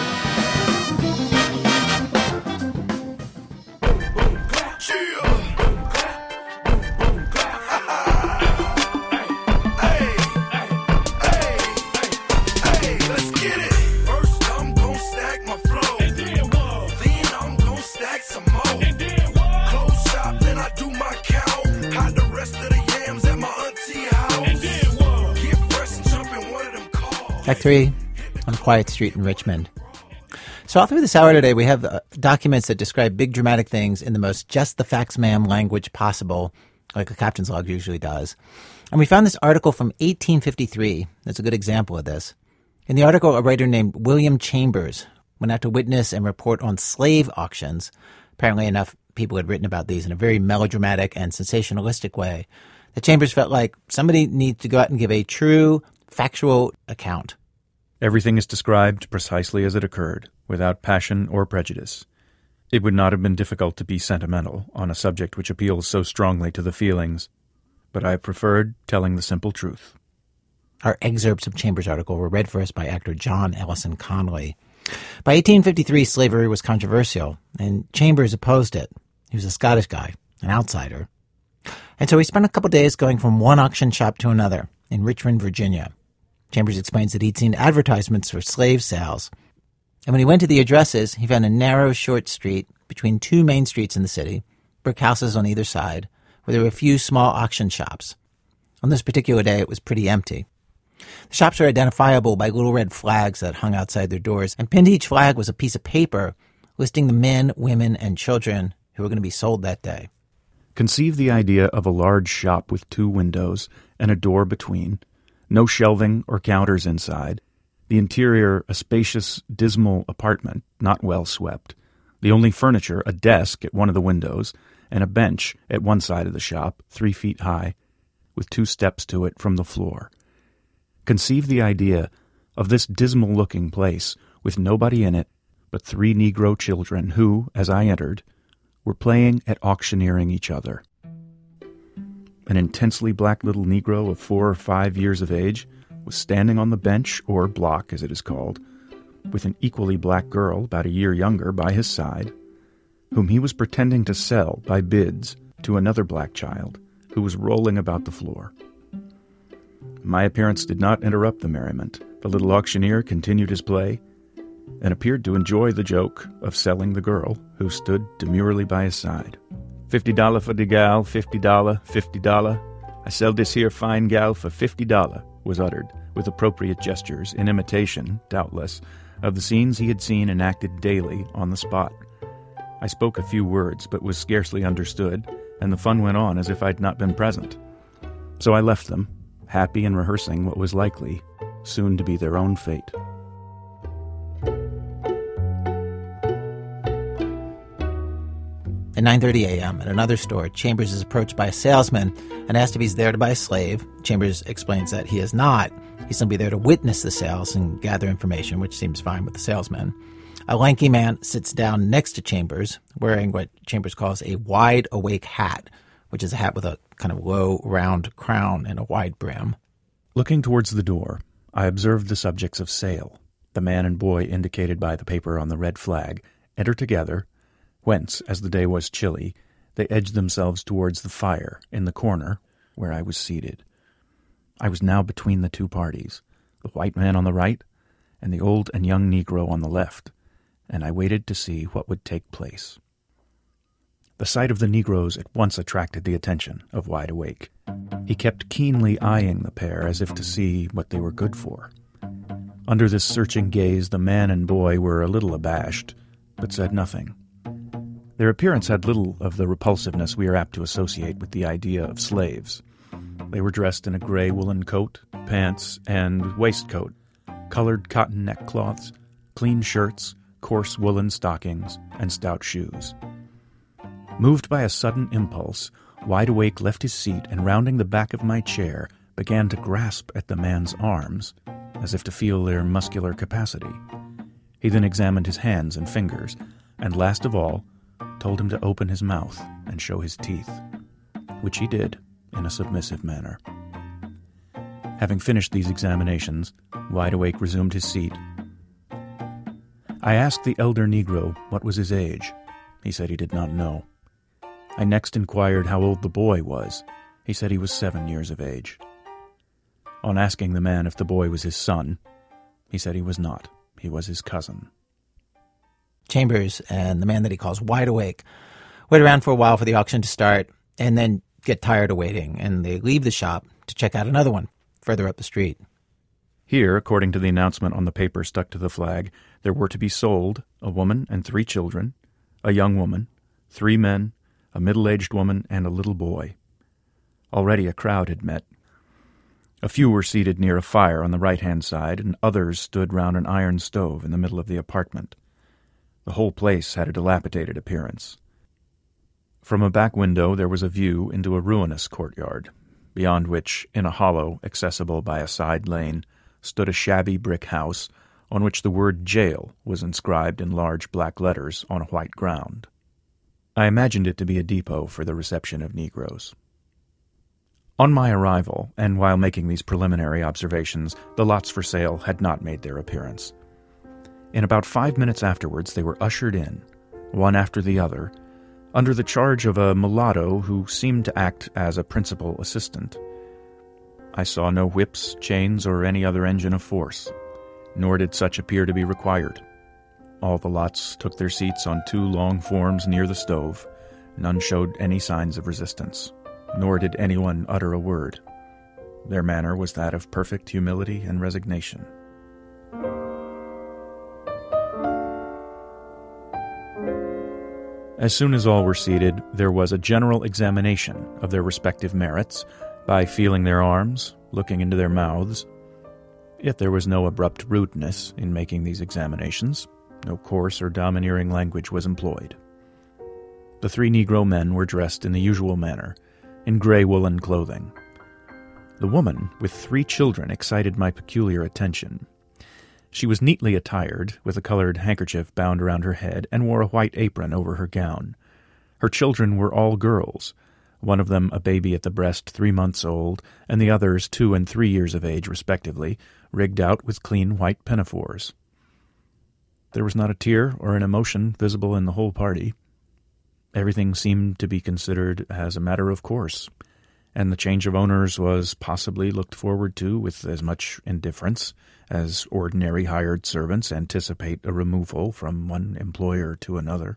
Speaker 2: Act 3, on a quiet street in Richmond. So all through this hour today, we have documents that describe big dramatic things in the most just the facts ma'am language possible, like a captain's log usually does. And we found this article from 1853 that's a good example of this. In the article, a writer named William Chambers went out to witness and report on slave auctions. Apparently enough people had written about these in a very melodramatic and sensationalistic way that Chambers felt like somebody needs to go out and give a true, factual account.
Speaker 14: Everything is described precisely as it occurred, without passion or prejudice. It would not have been difficult to be sentimental on a subject which appeals so strongly to the feelings, but I preferred telling the simple truth.
Speaker 2: Our excerpts of Chambers' article were read for us by actor John Ellison Connolly. By 1853, slavery was controversial, and Chambers opposed it. He was a Scottish guy, an outsider. And so he spent a couple days going from one auction shop to another in Richmond, Virginia. Chambers explains that he'd seen advertisements for slave sales. And when he went to the addresses, he found a narrow, short street between 2 main streets in the city, brick houses on either side, where there were a few small auction shops. On this particular day, it was pretty empty. The shops were identifiable by little red flags that hung outside their doors, and pinned to each flag was a piece of paper listing the men, women, and children who were going to be sold that day.
Speaker 14: Conceive the idea of a large shop with 2 windows and a door between, no shelving or counters inside, the interior a spacious, dismal apartment, not well swept, the only furniture a desk at one of the windows, and a bench at one side of the shop, 3 feet high, with 2 steps to it from the floor. Conceive the idea of this dismal-looking place with nobody in it but 3 Negro children who, as I entered, were playing at auctioneering each other. An intensely black little Negro of 4 or 5 years of age was standing on the bench, or block as it is called, with an equally black girl about a year younger by his side, whom he was pretending to sell by bids to another black child who was rolling about the floor. My appearance did not interrupt the merriment. The little auctioneer continued his play and appeared to enjoy the joke of selling the girl, who stood demurely by his side. $50 for the gal, $50, $50. I sell this here fine gal for $50, was uttered, with appropriate gestures, in imitation, doubtless, of the scenes he had seen enacted daily on the spot. I spoke a few words, but was scarcely understood, and the fun went on as if I'd not been present. So I left them, happy in rehearsing what was likely soon to be their own fate.
Speaker 2: At 9:30 a.m. at another store, Chambers is approached by a salesman and asked if he's there to buy a slave. Chambers explains that he is not. He's simply there to witness the sales and gather information, which seems fine with the salesman. A lanky man sits down next to Chambers, wearing what Chambers calls a wide-awake hat, which is a hat with a kind of low, round crown and a wide brim.
Speaker 14: Looking towards the door, I observed the subjects of sale. The man and boy indicated by the paper on the red flag enter together, whence, as the day was chilly, they edged themselves towards the fire in the corner where I was seated. I was now between the 2 parties, the white man on the right and the old and young Negro on the left, and I waited to see what would take place. The sight of the Negroes at once attracted the attention of Wide Awake. He kept keenly eyeing the pair as if to see what they were good for. Under this searching gaze, the man and boy were a little abashed, but said nothing. Their appearance had little of the repulsiveness we are apt to associate with the idea of slaves. They were dressed in a gray woolen coat, pants, and waistcoat, colored cotton neckcloths, clean shirts, coarse woolen stockings, and stout shoes. Moved by a sudden impulse, Wide Awake left his seat and, rounding the back of my chair, began to grasp at the man's arms, as if to feel their muscular capacity. He then examined his hands and fingers, and last of all, told him to open his mouth and show his teeth, which he did in a submissive manner. Having finished these examinations, Wide Awake resumed his seat. I asked the elder Negro what was his age. He said he did not know. I next inquired how old the boy was. He said he was 7 years of age. On asking the man if the boy was his son, he said he was not. He was his cousin.
Speaker 2: Chambers and the man that he calls Wide Awake wait around for a while for the auction to start and then get tired of waiting, and they leave the shop to check out another one further up the street.
Speaker 14: Here, according to the announcement on the paper stuck to the flag, there were to be sold a woman and 3 children, a young woman, 3 men, a middle-aged woman, and a little boy. Already a crowd had met. A few were seated near a fire on the right-hand side, and others stood round an iron stove in the middle of the apartment. The whole place had a dilapidated appearance. From a back window there was a view into a ruinous courtyard, beyond which, in a hollow accessible by a side lane, stood a shabby brick house on which the word jail was inscribed in large black letters on a white ground. I imagined it to be a depot for the reception of Negroes. On my arrival, and while making these preliminary observations, the lots for sale had not made their appearance. In about 5 minutes afterwards they were ushered in, one after the other, under the charge of a mulatto who seemed to act as a principal assistant. I saw no whips, chains, or any other engine of force, nor did such appear to be required. All the lots took their seats on 2 long forms near the stove. None showed any signs of resistance, nor did anyone utter a word. Their manner was that of perfect humility and resignation. As soon as all were seated, there was a general examination of their respective merits by feeling their arms, looking into their mouths. Yet there was no abrupt rudeness in making these examinations. No coarse or domineering language was employed. The 3 Negro men were dressed in the usual manner, in gray woolen clothing. The woman, with 3 children, excited my peculiar attention. She was neatly attired, with a colored handkerchief bound around her head, and wore a white apron over her gown. Her children were all girls, one of them a baby at the breast 3 months old, and the others 2 and 3 years of age, respectively, rigged out with clean white pinafores. There was not a tear or an emotion visible in the whole party. Everything seemed to be considered as a matter of course, and the change of owners was possibly looked forward to with as much indifference as ordinary hired servants anticipate a removal from one employer to another.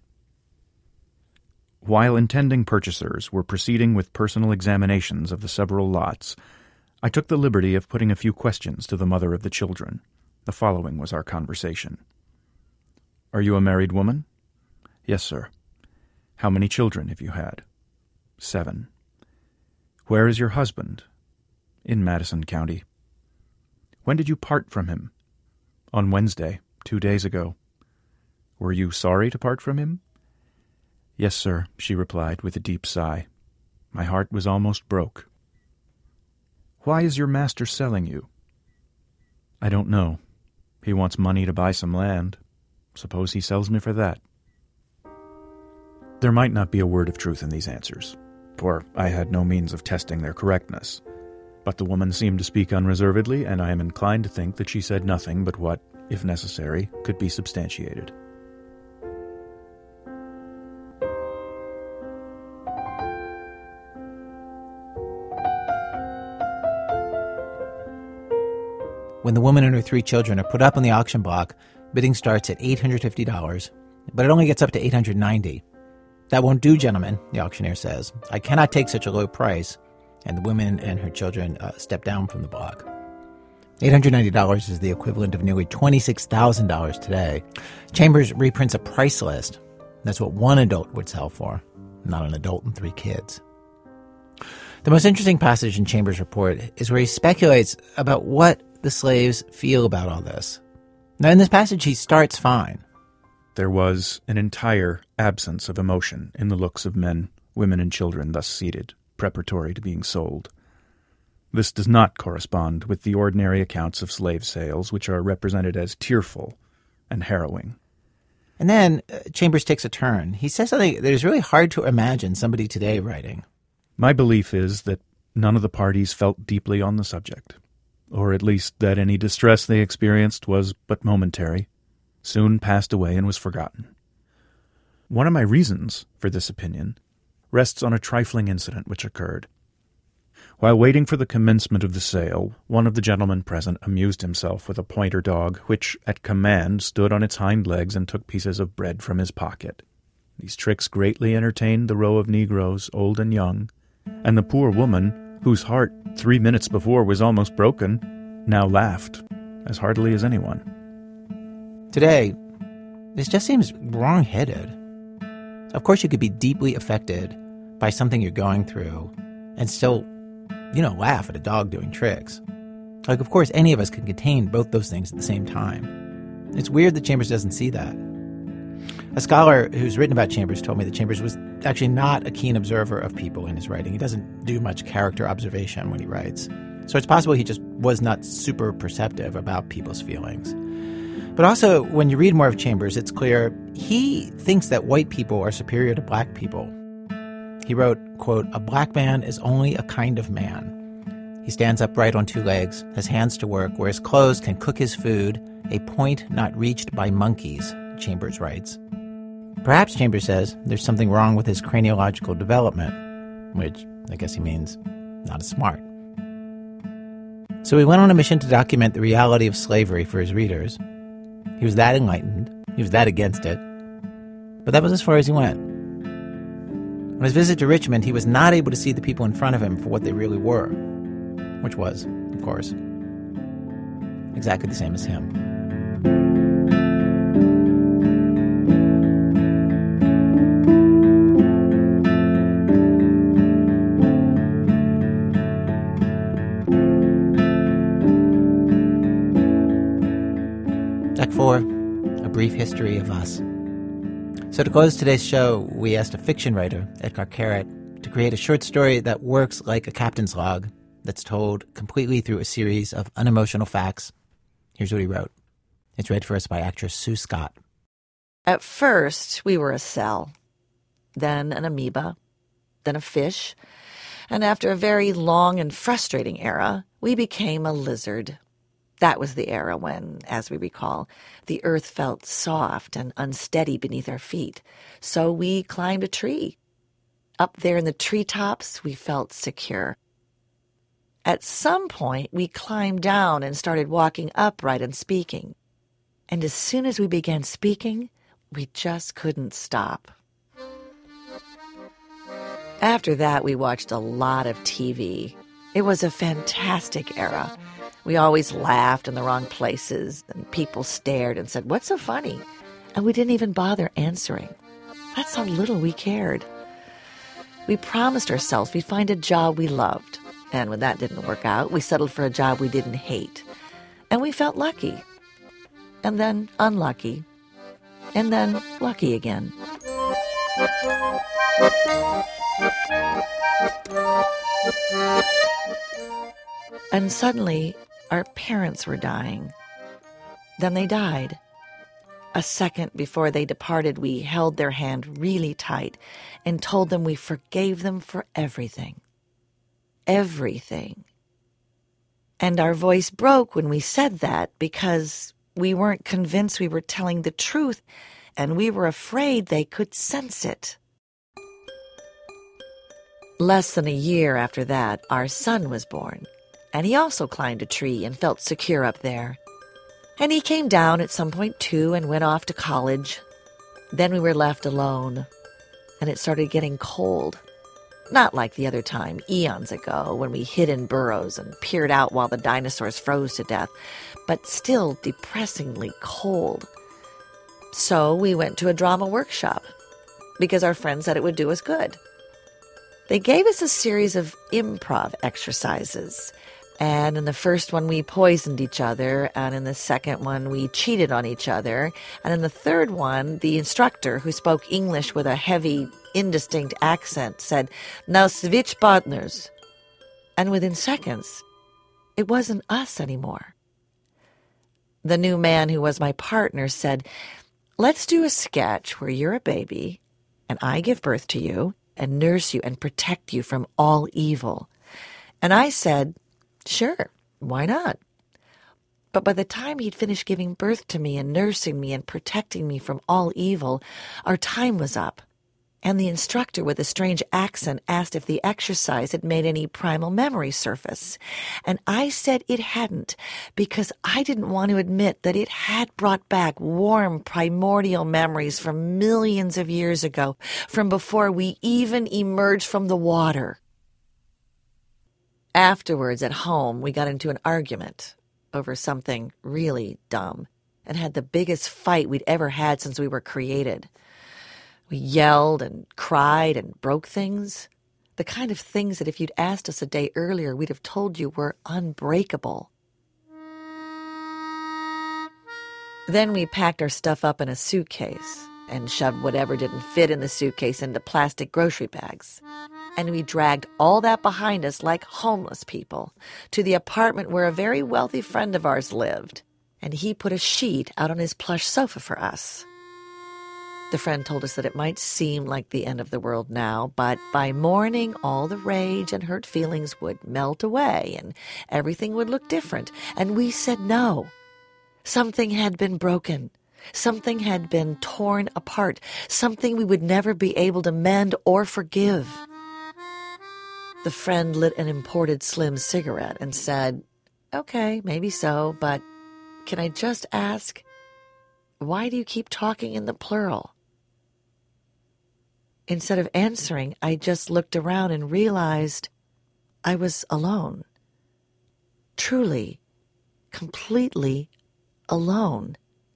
Speaker 14: While intending purchasers were proceeding with personal examinations of the several lots, I took the liberty of putting a few questions to the mother of the children. The following was our conversation. "Are you a married woman?" "Yes, sir." "How many children have you had?" 7. "Where is your husband?" "In Madison County." "When did you part from him?" "On Wednesday, 2 days ago." "Were you sorry to part from him?" "Yes, sir," she replied with a deep sigh. "My heart was almost broke." "Why is your master selling you?" "I don't know. He wants money to buy some land. Suppose he sells me for that." There might not be a word of truth in these answers, for I had no means of testing their correctness. But the woman seemed to speak unreservedly, and I am inclined to think that she said nothing but what, if necessary, could be substantiated.
Speaker 2: When the woman and her 3 children are put up on the auction block, bidding starts at $850, but it only gets up to $890. "That won't do, gentlemen," the auctioneer says. "I cannot take such a low price." And the woman and her children step down from the block. $890 is the equivalent of nearly $26,000 today. Chambers reprints a price list. That's what one adult would sell for, not an adult and 3 kids. The most interesting passage in Chambers' report is where he speculates about what the slaves feel about all this. Now, in this passage, he starts fine.
Speaker 14: There was an entire absence of emotion in the looks of men, women, and children thus seated, preparatory to being sold. This does not correspond with the ordinary accounts of slave sales, which are represented as tearful and harrowing.
Speaker 2: And then Chambers takes a turn. He says something that is really hard to imagine somebody today writing.
Speaker 14: My belief is that none of the parties felt deeply on the subject, or at least that any distress they experienced was but momentary, soon passed away and was forgotten. One of my reasons for this opinion rests on a trifling incident which occurred. While waiting for the commencement of the sale, one of the gentlemen present amused himself with a pointer dog which, at command, stood on its hind legs and took pieces of bread from his pocket. These tricks greatly entertained the row of Negroes, old and young, and the poor woman, whose heart 3 minutes before was almost broken, now laughed as heartily as anyone.
Speaker 2: Today, this just seems wrong-headed. Of course, you could be deeply affected by something you're going through and still, laugh at a dog doing tricks. Of course, any of us can contain both those things at the same time. It's weird that Chambers doesn't see that. A scholar who's written about Chambers told me that Chambers was actually not a keen observer of people in his writing. He doesn't do much character observation when he writes. So it's possible he just was not super perceptive about people's feelings. But also, when you read more of Chambers, it's clear he thinks that white people are superior to black people. He wrote, quote, "A black man is only a kind of man. He stands upright on 2 legs, has hands to work, wears clothes, can cook his food, a point not reached by monkeys," Chambers writes. Perhaps, Chambers says, there's something wrong with his craniological development, which I guess he means not as smart. So he went on a mission to document the reality of slavery for his readers. He was that enlightened. He was that against it. But that was as far as he went. On his visit to Richmond, he was not able to see the people in front of him for what they really were. which was, of course, exactly the same as him. Act 4, a brief history of us. So to close today's show, we asked a fiction writer, Edgar Carrot, to create a short story that works like a captain's log that's told completely through a series of unemotional facts. Here's what he wrote. It's read for us by actress Sue Scott.
Speaker 15: At first, we were a cell, then an amoeba, then a fish, and after a very long and frustrating era, we became a lizard. That was the era when, as we recall, the earth felt soft and unsteady beneath our feet, so we climbed a tree. Up there in the treetops, we felt secure. At some point, we climbed down and started walking upright and speaking. And as soon as we began speaking, we just couldn't stop. After that, we watched a lot of TV. It was a fantastic era. We always laughed in the wrong places, and people stared and said, "What's so funny?" And we didn't even bother answering. That's how little we cared. We promised ourselves we'd find a job we loved. And when that didn't work out, we settled for a job we didn't hate. And we felt lucky. And then unlucky. And then lucky again. And suddenly, our parents were dying. Then they died. A second before they departed, we held their hand really tight and told them we forgave them for everything. Everything. And our voice broke when we said that because we weren't convinced we were telling the truth, and we were afraid they could sense it. Less than a year after that, our son was born. And he also climbed a tree and felt secure up there. And he came down at some point too and went off to college. Then we were left alone. And it started getting cold. Not like the other time, eons ago, when we hid in burrows and peered out while the dinosaurs froze to death, but still depressingly cold. So we went to a drama workshop, because our friends said it would do us good. They gave us a series of improv exercises. And in the first one, we poisoned each other. And in the second one, we cheated on each other. And in the third one, the instructor, who spoke English with a heavy, indistinct accent, said, "Now switch partners." And within seconds, it wasn't us anymore. The new man who was my partner said, "Let's do a sketch where you're a baby, and I give birth to you, and nurse you and protect you from all evil." And I said, "Sure, why not?" But by the time he'd finished giving birth to me and nursing me and protecting me from all evil, our time was up. And the instructor with a strange accent asked if the exercise had made any primal memory surface. And I said it hadn't, because I didn't want to admit that it had brought back warm primordial memories from millions of years ago, from before we even emerged from the water. Afterwards, at home, we got into an argument over something really dumb and had the biggest fight we'd ever had since we were created. We yelled and cried and broke things, the kind of things that if you'd asked us a day earlier, we'd have told you were unbreakable. Then we packed our stuff up in a suitcase and shoved whatever didn't fit in the suitcase into plastic grocery bags. And we dragged all that behind us like homeless people to the apartment where a very wealthy friend of ours lived, and he put a sheet out on his plush sofa for us. The friend told us that it might seem like the end of the world now, but by morning all the rage and hurt feelings would melt away and everything would look different. And we said no. Something had been broken. Something had been torn apart. Something we would never be able to mend or forgive. The friend lit an imported slim cigarette and said, "Okay, maybe so, but can I just ask, why do you keep talking in the plural?" Instead of answering, I just looked around and realized I was alone. truly, completely alone.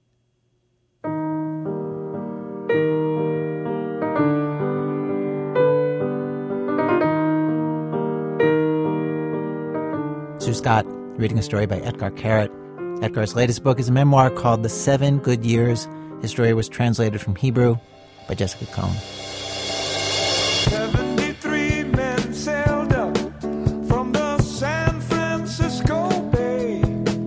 Speaker 2: Sue Scott, reading a story by Etgar Keret. Etgar's latest book is a memoir called The 7 Good Years. His story was translated from Hebrew by Jessica Cohn.
Speaker 16: 73 men sailed up from the San Francisco Bay,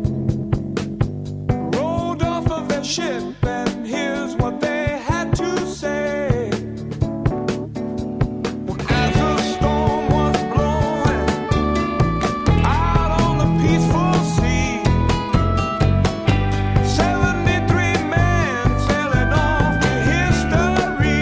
Speaker 16: rolled off of their ship, and here's what they had to say. As the storm was blowing out on the peaceful sea, 73 men sailing off to history.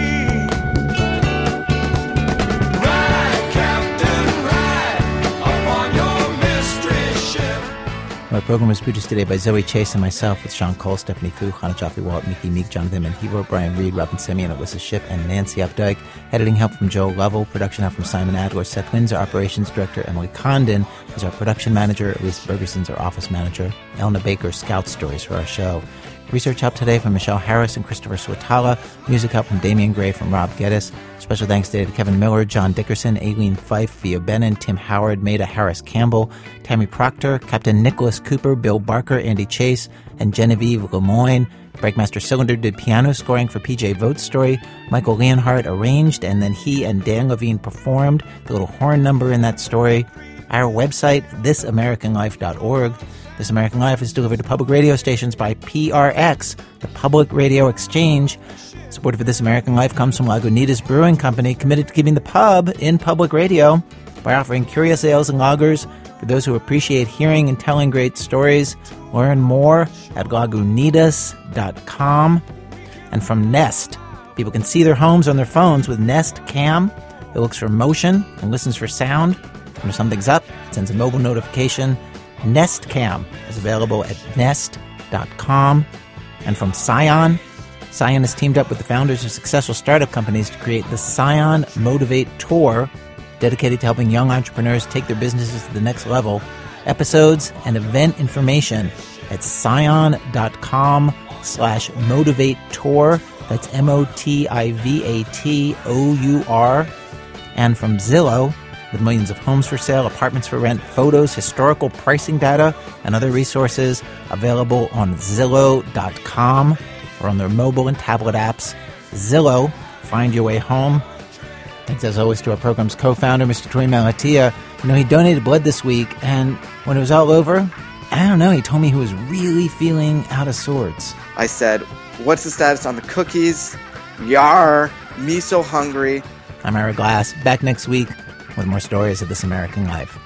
Speaker 16: Ride, Captain, ride upon your mystery ship.
Speaker 2: Our program was produced today by Zoe Chase and myself, with Sean Cole, Stephanie Fu, Hannah Joffrey Walt, Mickey Meek, Jonathan Menhivo, Brian Reed, Robin Simeon, Alyssa Shipp, and Nancy Updike. Editing help from Joel Lovell. Production help from Simon Adler. Seth Windsor, Operations Director Emily Condon is our production manager. Elise Bergerson's our office manager. Elna Baker scouts stories for our show. Research help today from Michelle Harris and Christopher Swatala. Music help from Damian Gray from Rob Geddes. Special thanks today to Kevin Miller, John Dickerson, Aileen Fife, Theo Bennon, Tim Howard, Maida Harris Campbell, Tammy Proctor, Captain Nicholas Cooper, Bill Barker, Andy Chase, and Genevieve Lemoyne. Breakmaster Cylinder did piano scoring for PJ Vote's story. Michael Leonhardt arranged, and then he and Dan Levine performed the little horn number in that story. Our website, thisamericanlife.org. This American Life is delivered to public radio stations by PRX, the Public Radio Exchange. Support for This American Life comes from Lagunitas Brewing Company, committed to keeping the pub in public radio by offering curious ales and lagers for those who appreciate hearing and telling great stories. Learn more at lagunitas.com. And from Nest, people can see their homes on their phones with Nest Cam. It looks for motion and listens for sound. When something's up, it sends a mobile notification. Nest Cam is available at nest.com. And from Scion, Scion has teamed up with the founders of successful startup companies to create the Scion Motivate Tour, dedicated to helping young entrepreneurs take their businesses to the next level. Episodes and event information at scion.com/motivate tour. That's MOTIVATOUR. And from Zillow, with millions of homes for sale, apartments for rent, photos, historical pricing data, and other resources available on Zillow.com or on their mobile and tablet apps. Zillow, find your way home. Thanks as always to our program's co-founder, Mr. Troy Malatia. You know, he donated blood this week, and when it was all over, I don't know, he told me he was really feeling out of sorts.
Speaker 5: I said, what's the status on the cookies? Yar, me so hungry.
Speaker 2: I'm Ira Glass, back next week with more stories of This American Life.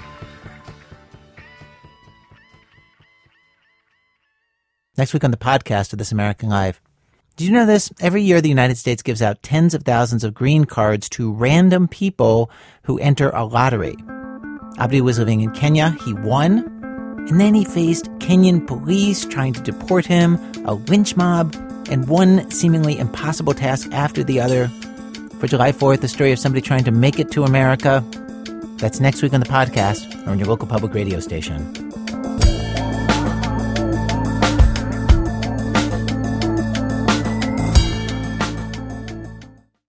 Speaker 2: Next week on the podcast of This American Life. Did you know this? Every year the United States gives out tens of thousands of green cards to random people who enter a lottery. Abdi was living in Kenya. He won. And then he faced Kenyan police trying to deport him, a lynch mob, and one seemingly impossible task after the other. For July 4th, the story of somebody trying to make it to America. That's next week on the podcast or on your local public radio station.